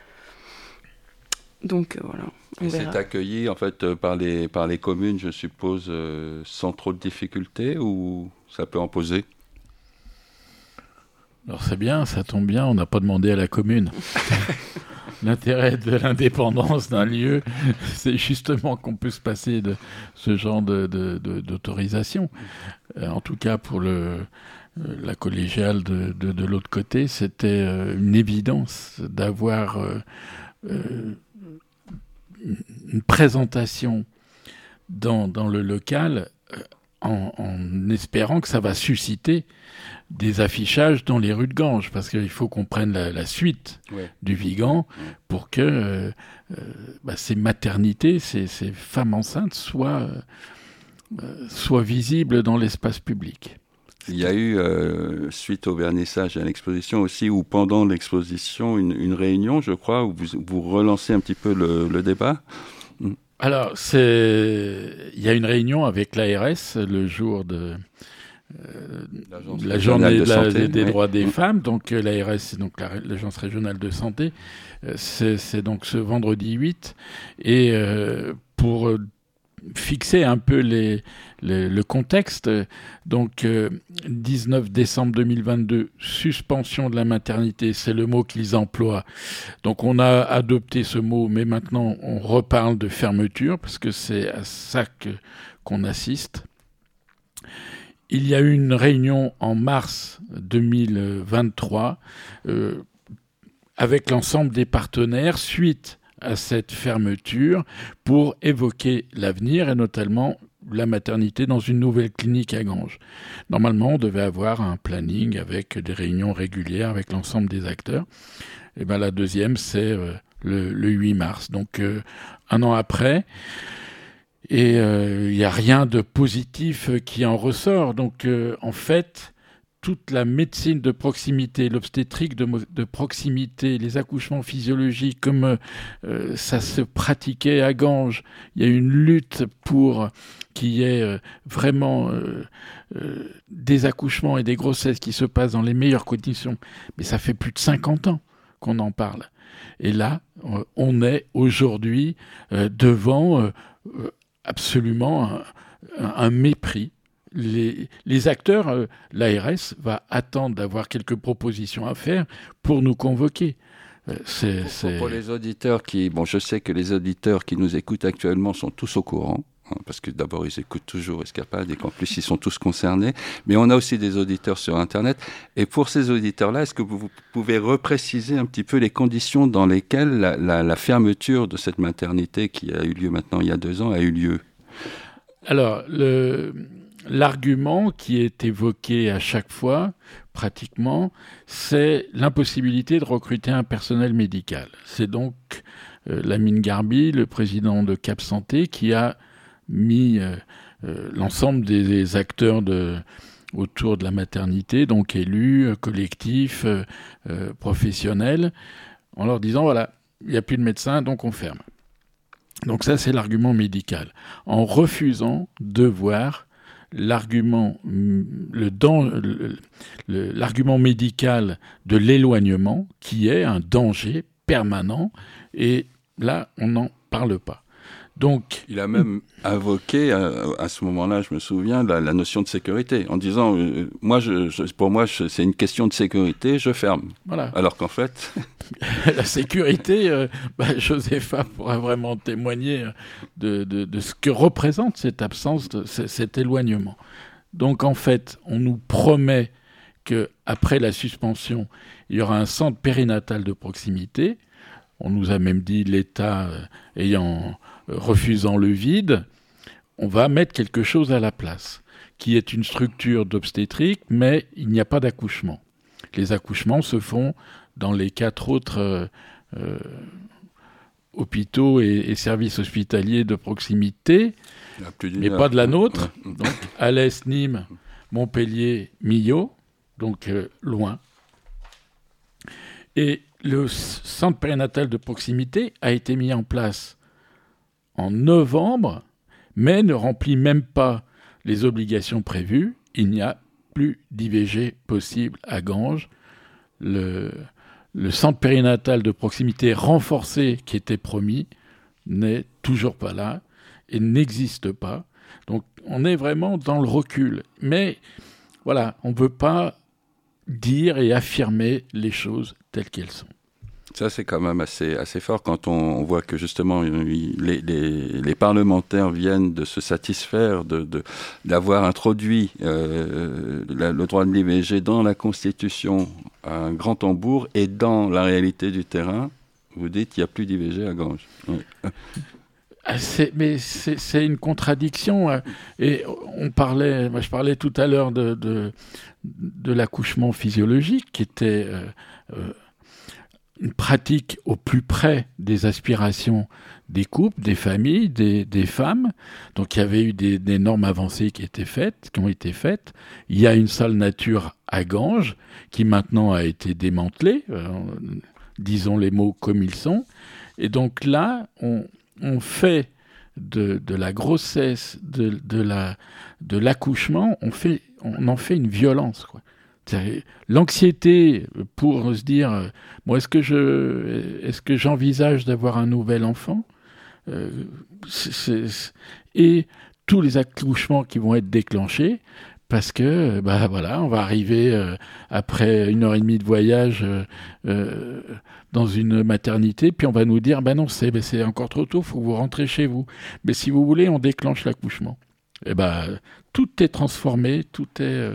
Donc, voilà. Et c'est accueilli, en fait, par les communes, je suppose, sans trop de difficultés, ou ça peut en poser ? Alors c'est bien, ça tombe bien, on n'a pas demandé à la commune. L'intérêt de l'indépendance d'un lieu, c'est justement qu'on peut se passer de ce genre d'autorisation. En tout cas, pour la collégiale de l'autre côté, c'était une évidence d'avoir une présentation dans le local en espérant que ça va susciter des affichages dans les rues de Ganges, parce qu'il faut qu'on prenne la suite du Vigan pour que ces maternités, ces femmes enceintes soient visibles dans l'espace public. Il y a eu, suite au vernissage et à l'exposition aussi, ou pendant l'exposition, une réunion, je crois, où vous relancez un petit peu le débat. Alors, il y a une réunion avec l'ARS le jour de la journée des droits des femmes, donc l'ARS, c'est donc l'Agence régionale de santé, c'est donc ce vendredi 8, et pour fixer un peu le contexte, donc 19 décembre 2022, suspension de la maternité, c'est le mot qu'ils emploient. Donc on a adopté ce mot, mais maintenant on reparle de fermeture, parce que c'est à ça qu'on assiste. Il y a eu une réunion en mars 2023 avec l'ensemble des partenaires suite à cette fermeture pour évoquer l'avenir et notamment la maternité dans une nouvelle clinique à Ganges. Normalement, on devait avoir un planning avec des réunions régulières avec l'ensemble des acteurs. Et la deuxième, c'est le 8 mars, donc 1 an après. Et il n'y a rien de positif qui en ressort. Donc, en fait, toute la médecine de proximité, l'obstétrique de proximité, les accouchements physiologiques, comme ça se pratiquait à Ganges, il y a une lutte pour qu'il y ait vraiment des accouchements et des grossesses qui se passent dans les meilleures conditions. Mais ça fait plus de 50 ans qu'on en parle. Et là, on est aujourd'hui devant... absolument un mépris. Les acteurs, l'ARS va attendre d'avoir quelques propositions à faire pour nous convoquer. Pour les auditeurs je sais que les auditeurs qui nous écoutent actuellement sont tous au courant, parce que d'abord ils écoutent toujours Escapade et qu'en plus ils sont tous concernés, mais on a aussi des auditeurs sur Internet. Et pour ces auditeurs-là, est-ce que vous pouvez repréciser un petit peu les conditions dans lesquelles la fermeture de cette maternité qui a eu lieu maintenant il y a 2 ans a eu lieu? Alors, l'argument qui est évoqué à chaque fois, pratiquement, c'est l'impossibilité de recruter un personnel médical. C'est donc Lamine Garbi, le président de Cap Santé, qui a mis l'ensemble des acteurs autour de la maternité, donc élus, collectifs, professionnels, en leur disant, voilà, il n'y a plus de médecins, donc on ferme. Donc ça, c'est l'argument médical. En refusant de voir l'argument médical de l'éloignement, qui est un danger permanent, et là, on n'en parle pas. Donc, il a même invoqué à ce moment-là, je me souviens, la notion de sécurité, en disant pour moi, c'est une question de sécurité, je ferme. Voilà. Alors qu'en fait, la sécurité, Josépha pourra vraiment témoigner de ce que représente cette absence, cet éloignement. Donc en fait, on nous promet qu'après la suspension, il y aura un centre périnatal de proximité. On nous a même dit, l'État refusant le vide, on va mettre quelque chose à la place, qui est une structure d'obstétrique, mais il n'y a pas d'accouchement. Les accouchements se font dans les 4 autres hôpitaux et services hospitaliers de proximité, mais pas de la nôtre. Donc, Alès, Nîmes, Montpellier, Millau, donc loin. Et le centre périnatal de proximité a été mis en place en novembre, mais ne remplit même pas les obligations prévues. Il n'y a plus d'IVG possible à Ganges. Le centre périnatal de proximité renforcé qui était promis n'est toujours pas là et n'existe pas. Donc on est vraiment dans le recul. Mais voilà, on ne veut pas dire et affirmer les choses telles qu'elles sont. Ça, c'est quand même assez fort quand on voit que justement les parlementaires viennent de se satisfaire d'avoir introduit le droit de l'IVG dans la Constitution à un grand tambour, et dans la réalité du terrain, vous dites qu'il n'y a plus d'IVG à Ganges. Oui. C'est une contradiction. Et je parlais tout à l'heure de l'accouchement physiologique qui était une pratique au plus près des aspirations des couples, des familles, des femmes. Donc il y avait eu des normes avancées qui ont été faites. Il y a une salle nature à Ganges qui maintenant a été démantelée, disons les mots comme ils sont. Et donc là, on fait de la grossesse, de l'accouchement, on en fait une violence, quoi. L'anxiété pour se dire moi, est-ce que j'envisage d'avoir un nouvel enfant, et tous les accouchements qui vont être déclenchés parce que voilà, on va arriver après 1h30 de voyage dans une maternité, puis on va nous dire non, c'est encore trop tôt, faut que vous rentrez chez vous. Mais si vous voulez, on déclenche l'accouchement. Et tout est transformé, tout est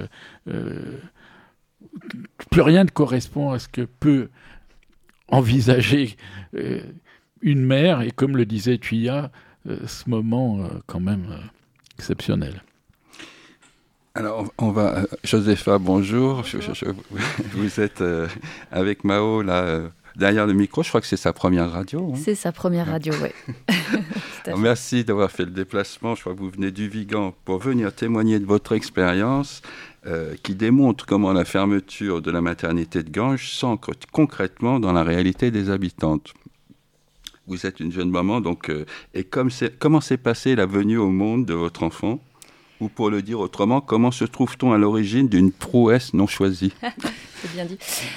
plus rien ne correspond à ce que peut envisager une mère, et comme le disait Thuya, ce moment quand même exceptionnel. Alors, on va... Josépha, bonjour. Vous êtes avec Mao, là, derrière le micro. Je crois que c'est sa première radio. C'est sa première radio, oui. Merci d'avoir fait le déplacement. Je crois que vous venez du Vigan pour venir témoigner de votre expérience qui démontre comment la fermeture de la maternité de Ganges s'ancre concrètement dans la réalité des habitantes. Vous êtes une jeune maman, donc, et comment s'est passée la venue au monde de votre enfant ? Ou pour le dire autrement, comment se trouve-t-on à l'origine d'une prouesse non choisie ? C'est bien dit.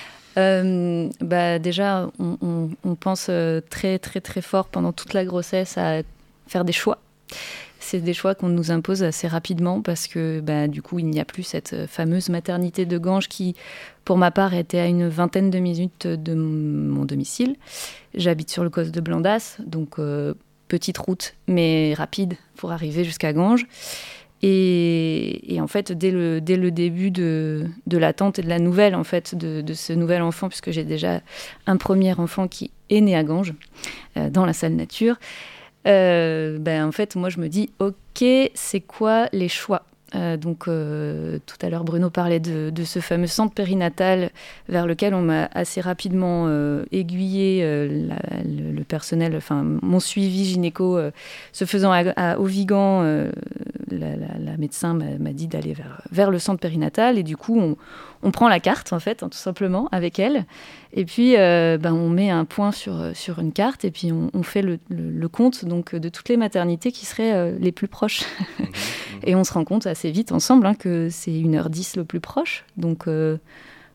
Déjà, on pense très, très, très fort pendant toute la grossesse à faire des choix. C'est des choix qu'on nous impose assez rapidement parce que du coup, il n'y a plus cette fameuse maternité de Ganges qui, pour ma part, était à une 20aine de minutes de mon domicile. J'habite sur le causse de Blandas, donc petite route, mais rapide pour arriver jusqu'à Ganges. Et en fait, dès le début de l'attente et de la nouvelle, en fait, de ce nouvel enfant, puisque j'ai déjà un premier enfant qui est né à Ganges, dans la salle nature, en fait, moi, je me dis, OK, c'est quoi les choix ? Tout à l'heure, Bruno parlait de ce fameux centre périnatal vers lequel on m'a assez rapidement aiguillé le personnel, enfin mon suivi gynéco se faisant au Vigan, la médecin m'a dit d'aller vers le centre périnatal, et du coup on prend la carte en fait, tout simplement avec elle, et puis on met un point sur une carte, et puis on fait le compte donc de toutes les maternités qui seraient les plus proches. Et on se rend compte assez vite ensemble que c'est 1h10 le plus proche. Donc,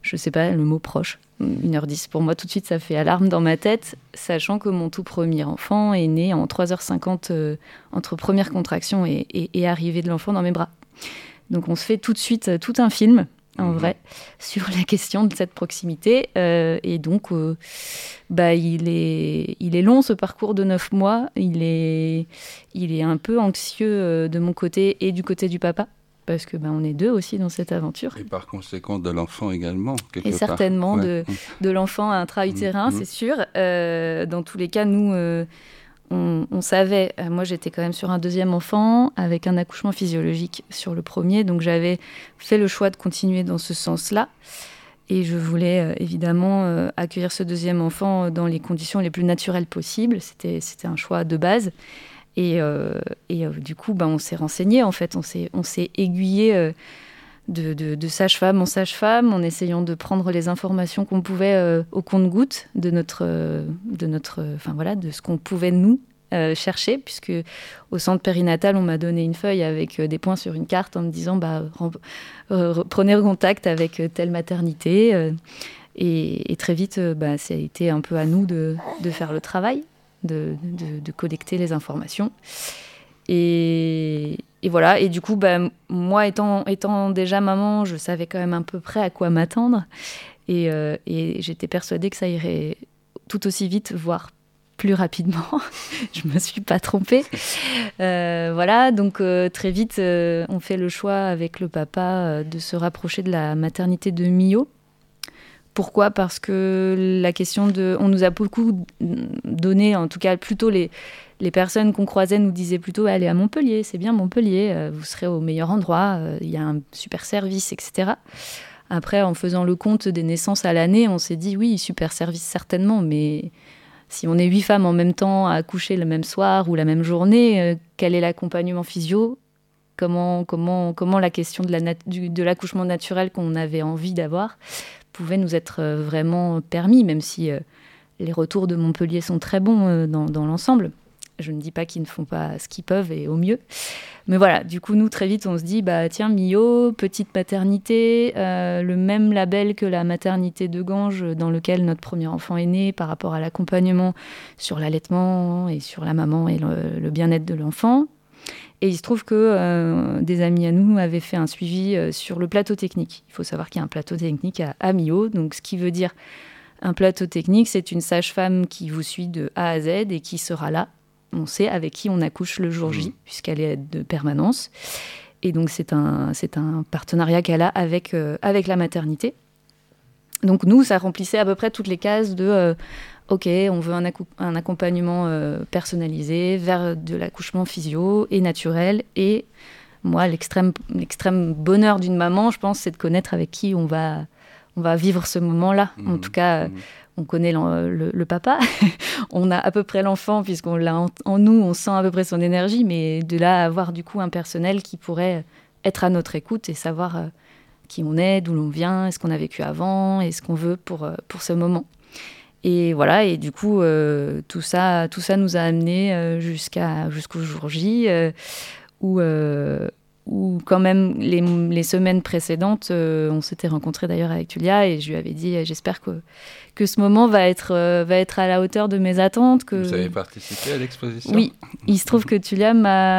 je sais pas, le mot proche, 1h10. Pour moi, tout de suite, ça fait alarme dans ma tête, sachant que mon tout premier enfant est né en 3h50 entre première contraction et arrivée de l'enfant dans mes bras. Donc on se fait tout de suite tout un film, en vrai, sur la question de cette proximité. Et donc, il est long, ce parcours de 9 mois. Il est un peu anxieux de mon côté et du côté du papa, parce que on est deux aussi dans cette aventure. Et par conséquent de l'enfant également, quelque et part. Certainement de l'enfant intra-utérin, c'est sûr. Dans tous les cas, nous, on savait, moi j'étais quand même sur un deuxième enfant avec un accouchement physiologique sur le premier, donc j'avais fait le choix de continuer dans ce sens-là. Et je voulais évidemment accueillir ce deuxième enfant dans les conditions les plus naturelles possibles. C'était un choix de base. Et du coup, on s'est renseigné, en fait. On s'est aiguillé de sage-femme en sage-femme en essayant de prendre les informations qu'on pouvait au compte-gouttes de ce qu'on pouvait nous chercher, puisque au centre périnatal, on m'a donné une feuille avec des points sur une carte en me disant prenez contact avec telle maternité. Et très vite, ça a été un peu à nous de faire le travail. De collecter les informations. Et voilà. Et du coup, moi, étant déjà maman, je savais quand même à peu près à quoi m'attendre. Et j'étais persuadée que ça irait tout aussi vite, voire plus rapidement. Je me suis pas trompée. Voilà. Donc, très vite, on fait le choix avec le papa de se rapprocher de la maternité de Millau. Pourquoi ? Parce que la question on nous a beaucoup donné, en tout cas plutôt les personnes qu'on croisait nous disaient plutôt allez à Montpellier, c'est bien Montpellier, vous serez au meilleur endroit, il y a un super service, etc. Après, en faisant le compte des naissances à l'année, on s'est dit oui, super service certainement, mais si on est 8 femmes en même temps à accoucher le même soir ou la même journée, quel est l'accompagnement physio ? Comment la question de l'accouchement naturel qu'on avait envie d'avoir pouvait nous être vraiment permis, même si les retours de Montpellier sont très bons dans l'ensemble. Je ne dis pas qu'ils ne font pas ce qu'ils peuvent et au mieux. Mais voilà, du coup, nous, très vite, on se dit, tiens, Millau, petite maternité, le même label que la maternité de Ganges dans lequel notre premier enfant est né par rapport à l'accompagnement sur l'allaitement et sur la maman et le bien-être de l'enfant. Et il se trouve que des amis à nous avaient fait un suivi sur le plateau technique. Il faut savoir qu'il y a un plateau technique à Millau. Donc, ce qui veut dire un plateau technique, c'est une sage-femme qui vous suit de A à Z et qui sera là. On sait avec qui on accouche le jour J, puisqu'elle est de permanence. Et donc, c'est un partenariat qu'elle a avec la maternité. Donc, nous, ça remplissait à peu près toutes les cases de... OK, on veut un accompagnement personnalisé vers de l'accouchement physio et naturel. Et moi, l'extrême bonheur d'une maman, je pense, c'est de connaître avec qui on va vivre ce moment-là. En tout cas, on connaît le papa. On a à peu près l'enfant, puisqu'on l'a en nous, on sent à peu près son énergie. Mais de là à avoir du coup un personnel qui pourrait être à notre écoute et savoir qui on est, d'où l'on vient, ce qu'on a vécu avant et ce qu'on veut pour ce moment. Et voilà, et du coup, tout ça nous a amenés jusqu'au jour J, où quand même, les semaines précédentes, on s'était rencontrés d'ailleurs avec Tulia, et je lui avais dit, j'espère que ce moment va être à la hauteur de mes attentes. Vous avez participé à l'exposition ? Oui, il se trouve que Tulia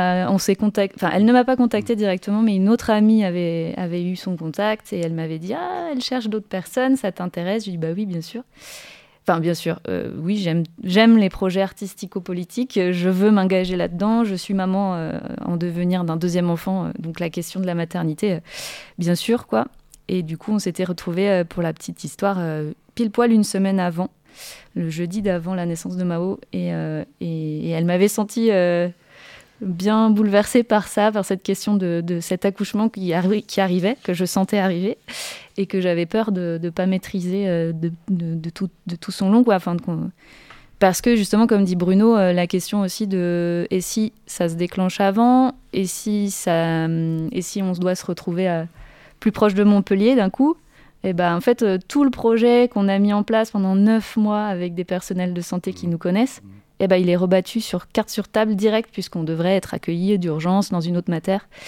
elle ne m'a pas contactée directement, mais une autre amie avait eu son contact, et elle m'avait dit, elle cherche d'autres personnes, ça t'intéresse ? Je lui ai dit, oui, bien sûr. Enfin, bien sûr, oui, j'aime les projets artistico-politiques, je veux m'engager là-dedans, je suis maman en devenir d'un deuxième enfant, donc la question de la maternité, bien sûr, quoi. Et du coup, on s'était retrouvés pour la petite histoire, pile poil une semaine avant, le jeudi d'avant la naissance de Mao, et elle m'avait sentie bien bouleversée par cette question de cet accouchement qui arrivait, que je sentais arriver, et que j'avais peur de ne pas maîtriser de tout son long, quoi. Parce que justement, comme dit Bruno, la question aussi de et si ça se déclenche avant, et si on doit se retrouver plus proche de Montpellier d'un coup, et en fait, tout le projet qu'on a mis en place pendant 9 mois avec des personnels de santé qui nous connaissent, il est rebattu sur carte sur table direct, puisqu'on devrait être accueillis d'urgence dans une autre mater.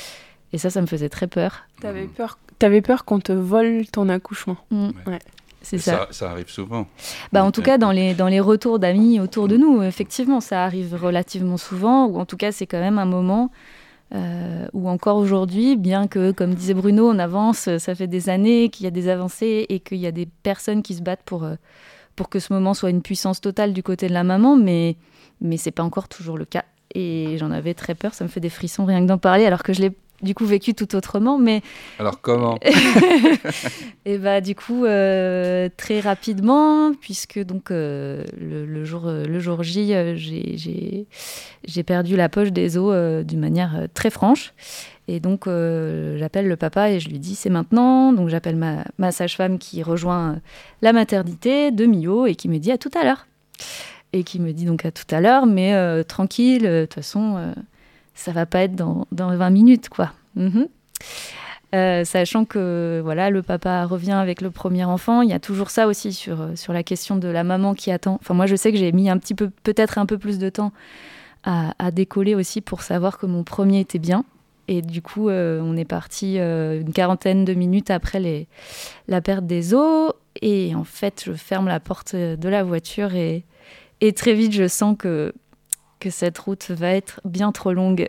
Et ça me faisait très peur. T'avais peur qu'on te vole ton accouchement. Ouais. C'est ça. Ça arrive souvent. En tout cas, dans les retours d'amis autour de nous, effectivement, ça arrive relativement souvent, ou en tout cas, c'est quand même un moment où encore aujourd'hui, bien que, comme disait Bruno, on avance, ça fait des années qu'il y a des avancées et qu'il y a des personnes qui se battent pour que ce moment soit une puissance totale du côté de la maman, mais c'est pas encore toujours le cas. Et j'en avais très peur, ça me fait des frissons rien que d'en parler, alors que je l'ai du coup vécu tout autrement. Mais alors comment? Et du coup très rapidement, puisque donc le jour J, j'ai perdu la poche des os d'une manière très franche. Et donc j'appelle le papa et je lui dis c'est maintenant. Donc j'appelle ma sage-femme qui rejoint la maternité de Millau et qui me dit à tout à l'heure. Et qui me dit donc à tout à l'heure, mais tranquille, de toute façon, ça va pas être dans 20 minutes, quoi. Sachant que voilà, le papa revient avec le premier enfant, il y a toujours ça aussi sur la question de la maman qui attend. Enfin, moi, je sais que j'ai mis peut-être un peu plus de temps à décoller aussi pour savoir que mon premier était bien. Et du coup, on est parti une quarantaine de minutes après la perte des os. Et en fait, je ferme la porte de la voiture et très vite, je sens que cette route va être bien trop longue.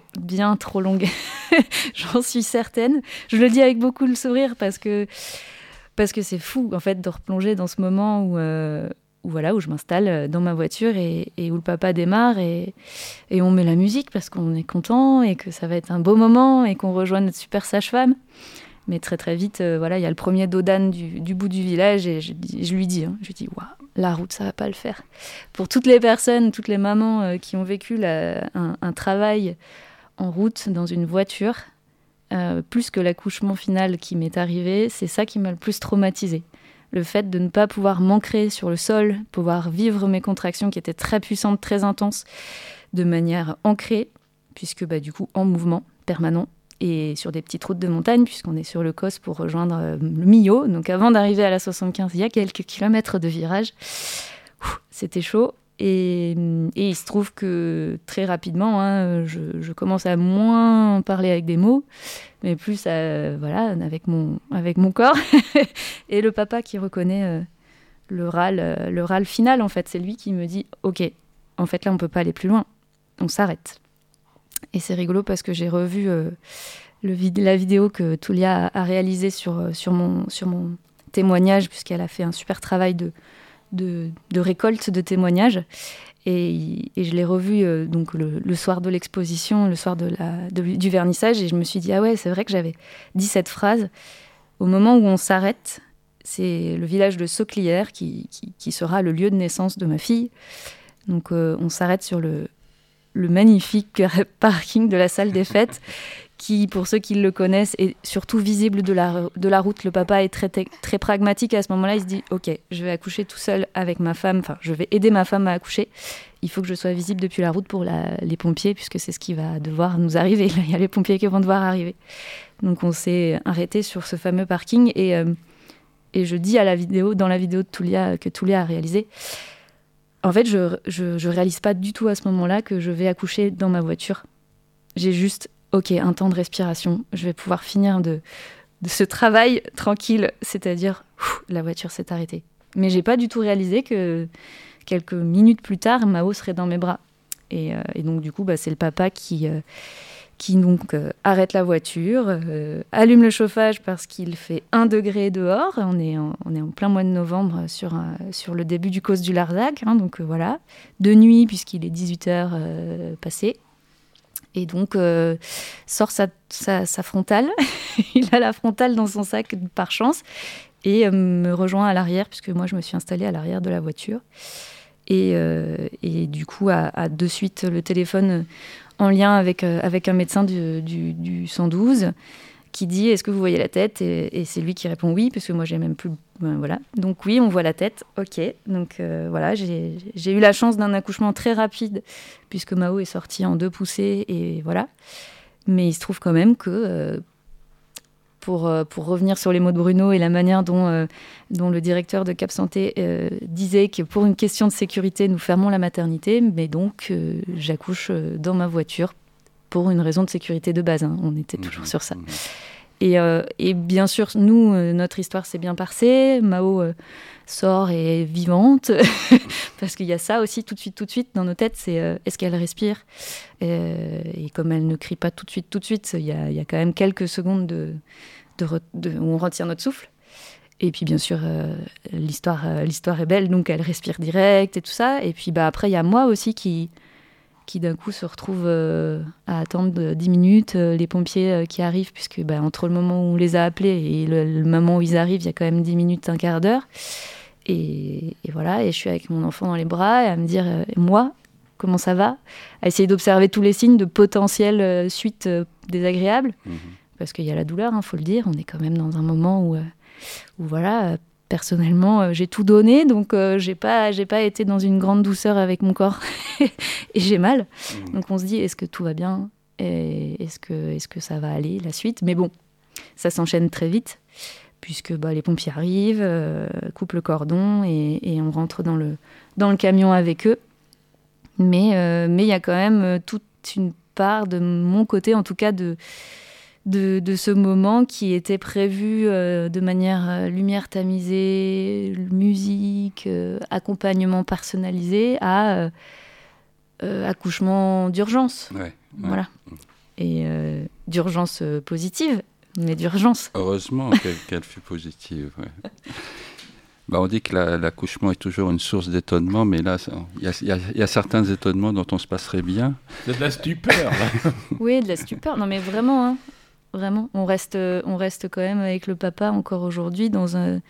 J'en suis certaine. Je le dis avec beaucoup de sourire parce que c'est fou, en fait, de replonger dans ce moment où je m'installe dans ma voiture et où le papa démarre et on met la musique parce qu'on est content et que ça va être un beau moment et qu'on rejoint notre super sage-femme. Mais très très vite, il y a le premier dos d'âne du bout du village et je lui dis, waouh, la route, ça va pas le faire. Pour toutes les personnes, toutes les mamans qui ont vécu un travail en route dans une voiture, plus que l'accouchement final qui m'est arrivé, c'est ça qui m'a le plus traumatisée. Le fait de ne pas pouvoir m'ancrer sur le sol, pouvoir vivre mes contractions qui étaient très puissantes, très intenses, de manière ancrée, puisque du coup en mouvement permanent. Et sur des petites routes de montagne, puisqu'on est sur le COS pour rejoindre le Millau. Donc avant d'arriver à la 75, il y a quelques kilomètres de virage. C'était chaud. Et il se trouve que très rapidement, je commence à moins parler avec des mots, mais plus avec mon corps. Et le papa qui reconnaît le râle final, en fait, c'est lui qui me dit « Ok, en fait là, on ne peut pas aller plus loin. On s'arrête. » Et c'est rigolo parce que j'ai revu la vidéo que Tulia a réalisée sur mon témoignage, puisqu'elle a fait un super travail de récolte de témoignages. Et je l'ai revu donc le soir de l'exposition, le soir du vernissage, et je me suis dit, ah ouais, c'est vrai que j'avais dit cette phrase. Au moment où on s'arrête, c'est le village de Sauclières qui sera le lieu de naissance de ma fille. Donc on s'arrête sur le magnifique parking de la salle des fêtes, qui, pour ceux qui le connaissent, est surtout visible de la route. Le papa est très, très pragmatique à ce moment-là. Il se dit, ok, je vais accoucher tout seul avec ma femme, enfin, je vais aider ma femme à accoucher. Il faut que je sois visible depuis la route pour les pompiers, puisque c'est ce qui va devoir nous arriver. Il y a les pompiers qui vont devoir arriver. Donc on s'est arrêté sur ce fameux parking, et je dis dans la vidéo de Tulia, que Tulia a réalisée, en fait, je réalise pas du tout à ce moment-là que je vais accoucher dans ma voiture. J'ai juste, ok, un temps de respiration. Je vais pouvoir finir de ce travail tranquille, c'est-à-dire, la voiture s'est arrêtée. Mais j'ai pas du tout réalisé que quelques minutes plus tard, Mao serait dans mes bras. Et donc, du coup, c'est le papa qui arrête la voiture, allume le chauffage parce qu'il fait 1 degré dehors. On est en plein mois de novembre sur le début du COS du Larzac. Donc voilà, de nuit puisqu'il est 18h passé. Et donc sort sa frontale. Il a la frontale dans son sac par chance et me rejoint à l'arrière puisque moi je me suis installée à l'arrière de la voiture. Et du coup a de suite le téléphone en lien avec un médecin du 112 qui dit « Est-ce que vous voyez la tête ?» et c'est lui qui répond « Oui », parce que moi, j'ai même plus... voilà. Donc oui, on voit la tête, ok. Donc voilà, j'ai eu la chance d'un accouchement très rapide, puisque Mao est sorti en 2 poussées, et voilà. Mais il se trouve quand même que... Pour revenir sur les mots de Bruno et la manière dont le directeur de Cap Santé disait que pour une question de sécurité, nous fermons la maternité, mais donc j'accouche dans ma voiture pour une raison de sécurité de base. Hein. On était toujours sur ça. Et bien sûr, nous, notre histoire s'est bien passée. Mao sort et est vivante. Parce qu'il y a ça aussi tout de suite, dans nos têtes, c'est est-ce qu'elle respire ? Et comme elle ne crie pas tout de suite, il y a quand même quelques secondes où on retient notre souffle. Et puis, bien sûr, l'histoire est belle, donc elle respire direct et tout ça. Et puis, après, il y a moi aussi qui d'un coup se retrouve à attendre 10 minutes, les pompiers qui arrivent, puisque entre le moment où on les a appelés et le moment où ils arrivent, il y a quand même 10 minutes, un quart d'heure. Et voilà, et je suis avec mon enfant dans les bras, et à me dire, moi, comment ça va ? À essayer d'observer tous les signes de potentielles suites désagréables, parce qu'il y a la douleur, faut le dire, on est quand même dans un moment où voilà... Personnellement, j'ai tout donné, donc j'ai pas été dans une grande douceur avec mon corps et j'ai mal. Donc on se dit, est-ce que tout va bien ? Et est-ce que ça va aller, la suite ? Mais bon, ça s'enchaîne très vite, puisque les pompiers arrivent, coupent le cordon et on rentre dans le camion avec eux. Mais il y a quand même toute une part de mon côté, en tout cas, de ce moment qui était prévu de manière lumière tamisée, musique, accompagnement personnalisé à accouchement d'urgence. Ouais. Voilà. Et d'urgence positive, mais d'urgence. Heureusement qu'elle fut positive. Ouais. On dit que l'accouchement est toujours une source d'étonnement, mais là, il y a certains étonnements dont on se passerait bien. C'est de la stupeur, là. Oui, de la stupeur. Non, mais vraiment, hein. Vraiment, on reste quand même avec le papa encore aujourd'hui dans un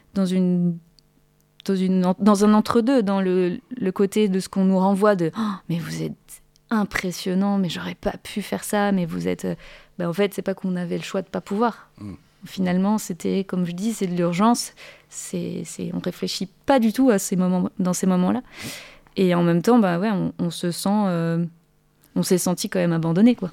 entre-deux, dans le côté de ce qu'on nous renvoie de mais vous êtes impressionnant, mais j'aurais pas pu faire ça, mais vous êtes... en fait, c'est pas qu'on avait le choix de pas pouvoir. Finalement, c'était, comme je dis, c'est de l'urgence. On réfléchit pas du tout dans ces moments-là. Et en même temps, on se sent... on s'est senti quand même abandonné, quoi.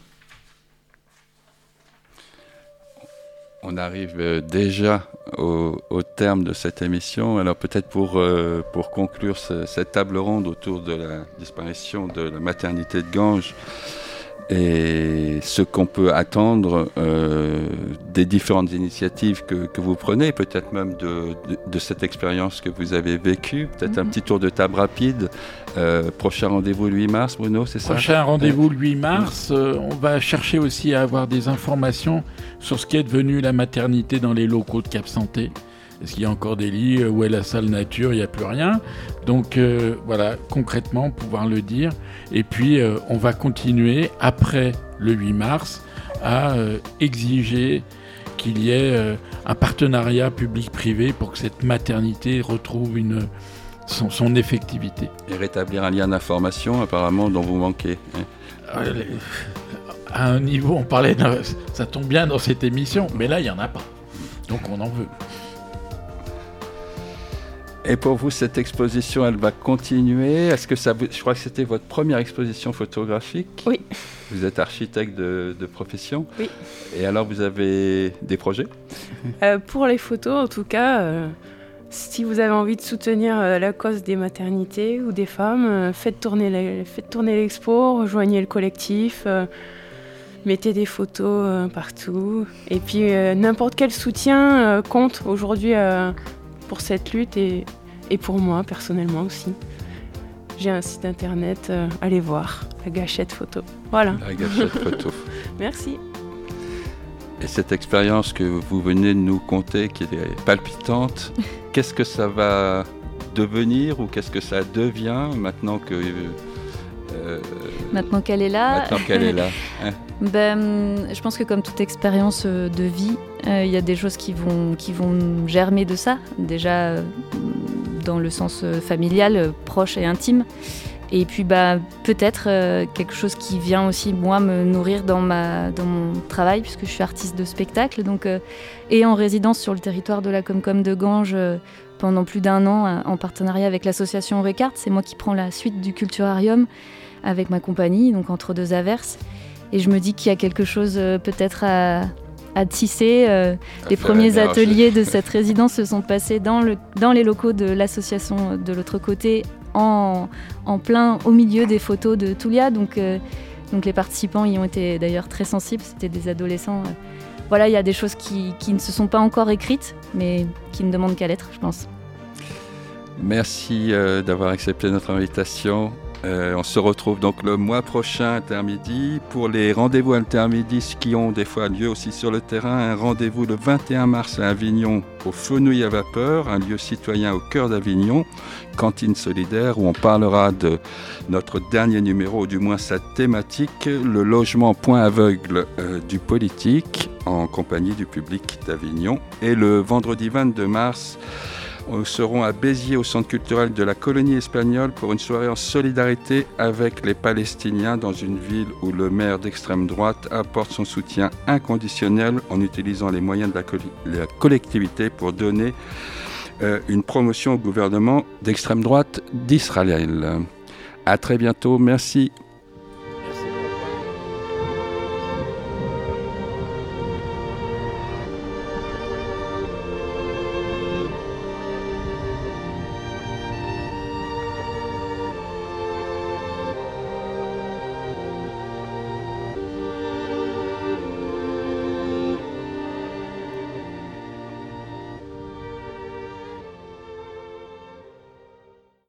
On arrive déjà au terme de cette émission. Alors peut-être pour conclure cette table ronde autour de la disparition de la maternité de Ganges et ce qu'on peut attendre des différentes initiatives que vous prenez, peut-être même de cette expérience que vous avez vécue, peut-être un petit tour de table rapide. Prochain rendez-vous le 8 mars, Bruno, c'est ça ? Prochain rendez-vous le 8 mars. On va chercher aussi à avoir des informations sur ce qui est devenu la maternité dans les locaux de Cap Santé. Est-ce qu'il y a encore des lits ? Où est la salle nature ? Il n'y a plus rien. Donc voilà, concrètement, pouvoir le dire. Et puis, on va continuer, après le 8 mars, à exiger qu'il y ait un partenariat public-privé pour que cette maternité retrouve son effectivité. Et rétablir un lien d'information, apparemment, dont vous manquez. À un niveau, on parlait ça tombe bien dans cette émission, mais là, il n'y en a pas. Donc, on en veut. Et pour vous, cette exposition, elle va continuer. Est-ce que je crois que c'était votre première exposition photographique ? Oui. Vous êtes architecte de profession ? Oui. Et alors, vous avez des projets ? Pour les photos, en tout cas, si vous avez envie de soutenir la cause des maternités ou des femmes, faites tourner l'expo, rejoignez le collectif, mettez des photos partout. Et puis, n'importe quel soutien compte aujourd'hui pour cette lutte et pour moi personnellement aussi. J'ai un site internet, allez voir, la Gâchette Photo. Voilà. La Gâchette Photo. Merci. Et cette expérience que vous venez de nous conter, qui est palpitante, qu'est-ce que ça va devenir ou qu'est-ce que ça devient maintenant que... Maintenant qu'elle est là. Maintenant qu'elle est là. Hein. Je pense que comme toute expérience de vie, il y a des choses qui vont germer de ça. Déjà dans le sens familial, proche et intime. Et puis peut-être quelque chose qui vient aussi moi me nourrir dans mon travail, puisque je suis artiste de spectacle, donc et en résidence sur le territoire de la Comcom de Ganges pendant plus d'1 an en partenariat avec l'association Récart. C'est moi qui prends la suite du Culturarium avec ma compagnie, donc Entre deux averses. Et je me dis qu'il y a quelque chose peut-être à tisser. Les premiers ateliers de cette résidence se sont passés dans les locaux de l'association de l'autre côté, en plein au milieu des photos de Toulia. Donc Donc les participants y ont été d'ailleurs très sensibles, c'était des adolescents. Voilà, il y a des choses qui ne se sont pas encore écrites, mais qui ne demandent qu'à l'être, je pense. Merci d'avoir accepté notre invitation. On se retrouve donc le mois prochain, Intermidi, pour les rendez-vous intermidis qui ont des fois lieu aussi sur le terrain. Un rendez-vous le 21 mars à Avignon, au Fenouil à Vapeur, un lieu citoyen au cœur d'Avignon, cantine solidaire, où on parlera de notre dernier numéro, ou du moins sa thématique, le logement point aveugle du politique, en compagnie du public d'Avignon. Et le vendredi 22 mars, nous serons à Béziers, au centre culturel de la colonie espagnole, pour une soirée en solidarité avec les Palestiniens, dans une ville où le maire d'extrême droite apporte son soutien inconditionnel en utilisant les moyens de la collectivité pour donner une promotion au gouvernement d'extrême droite d'Israël. À très bientôt, merci.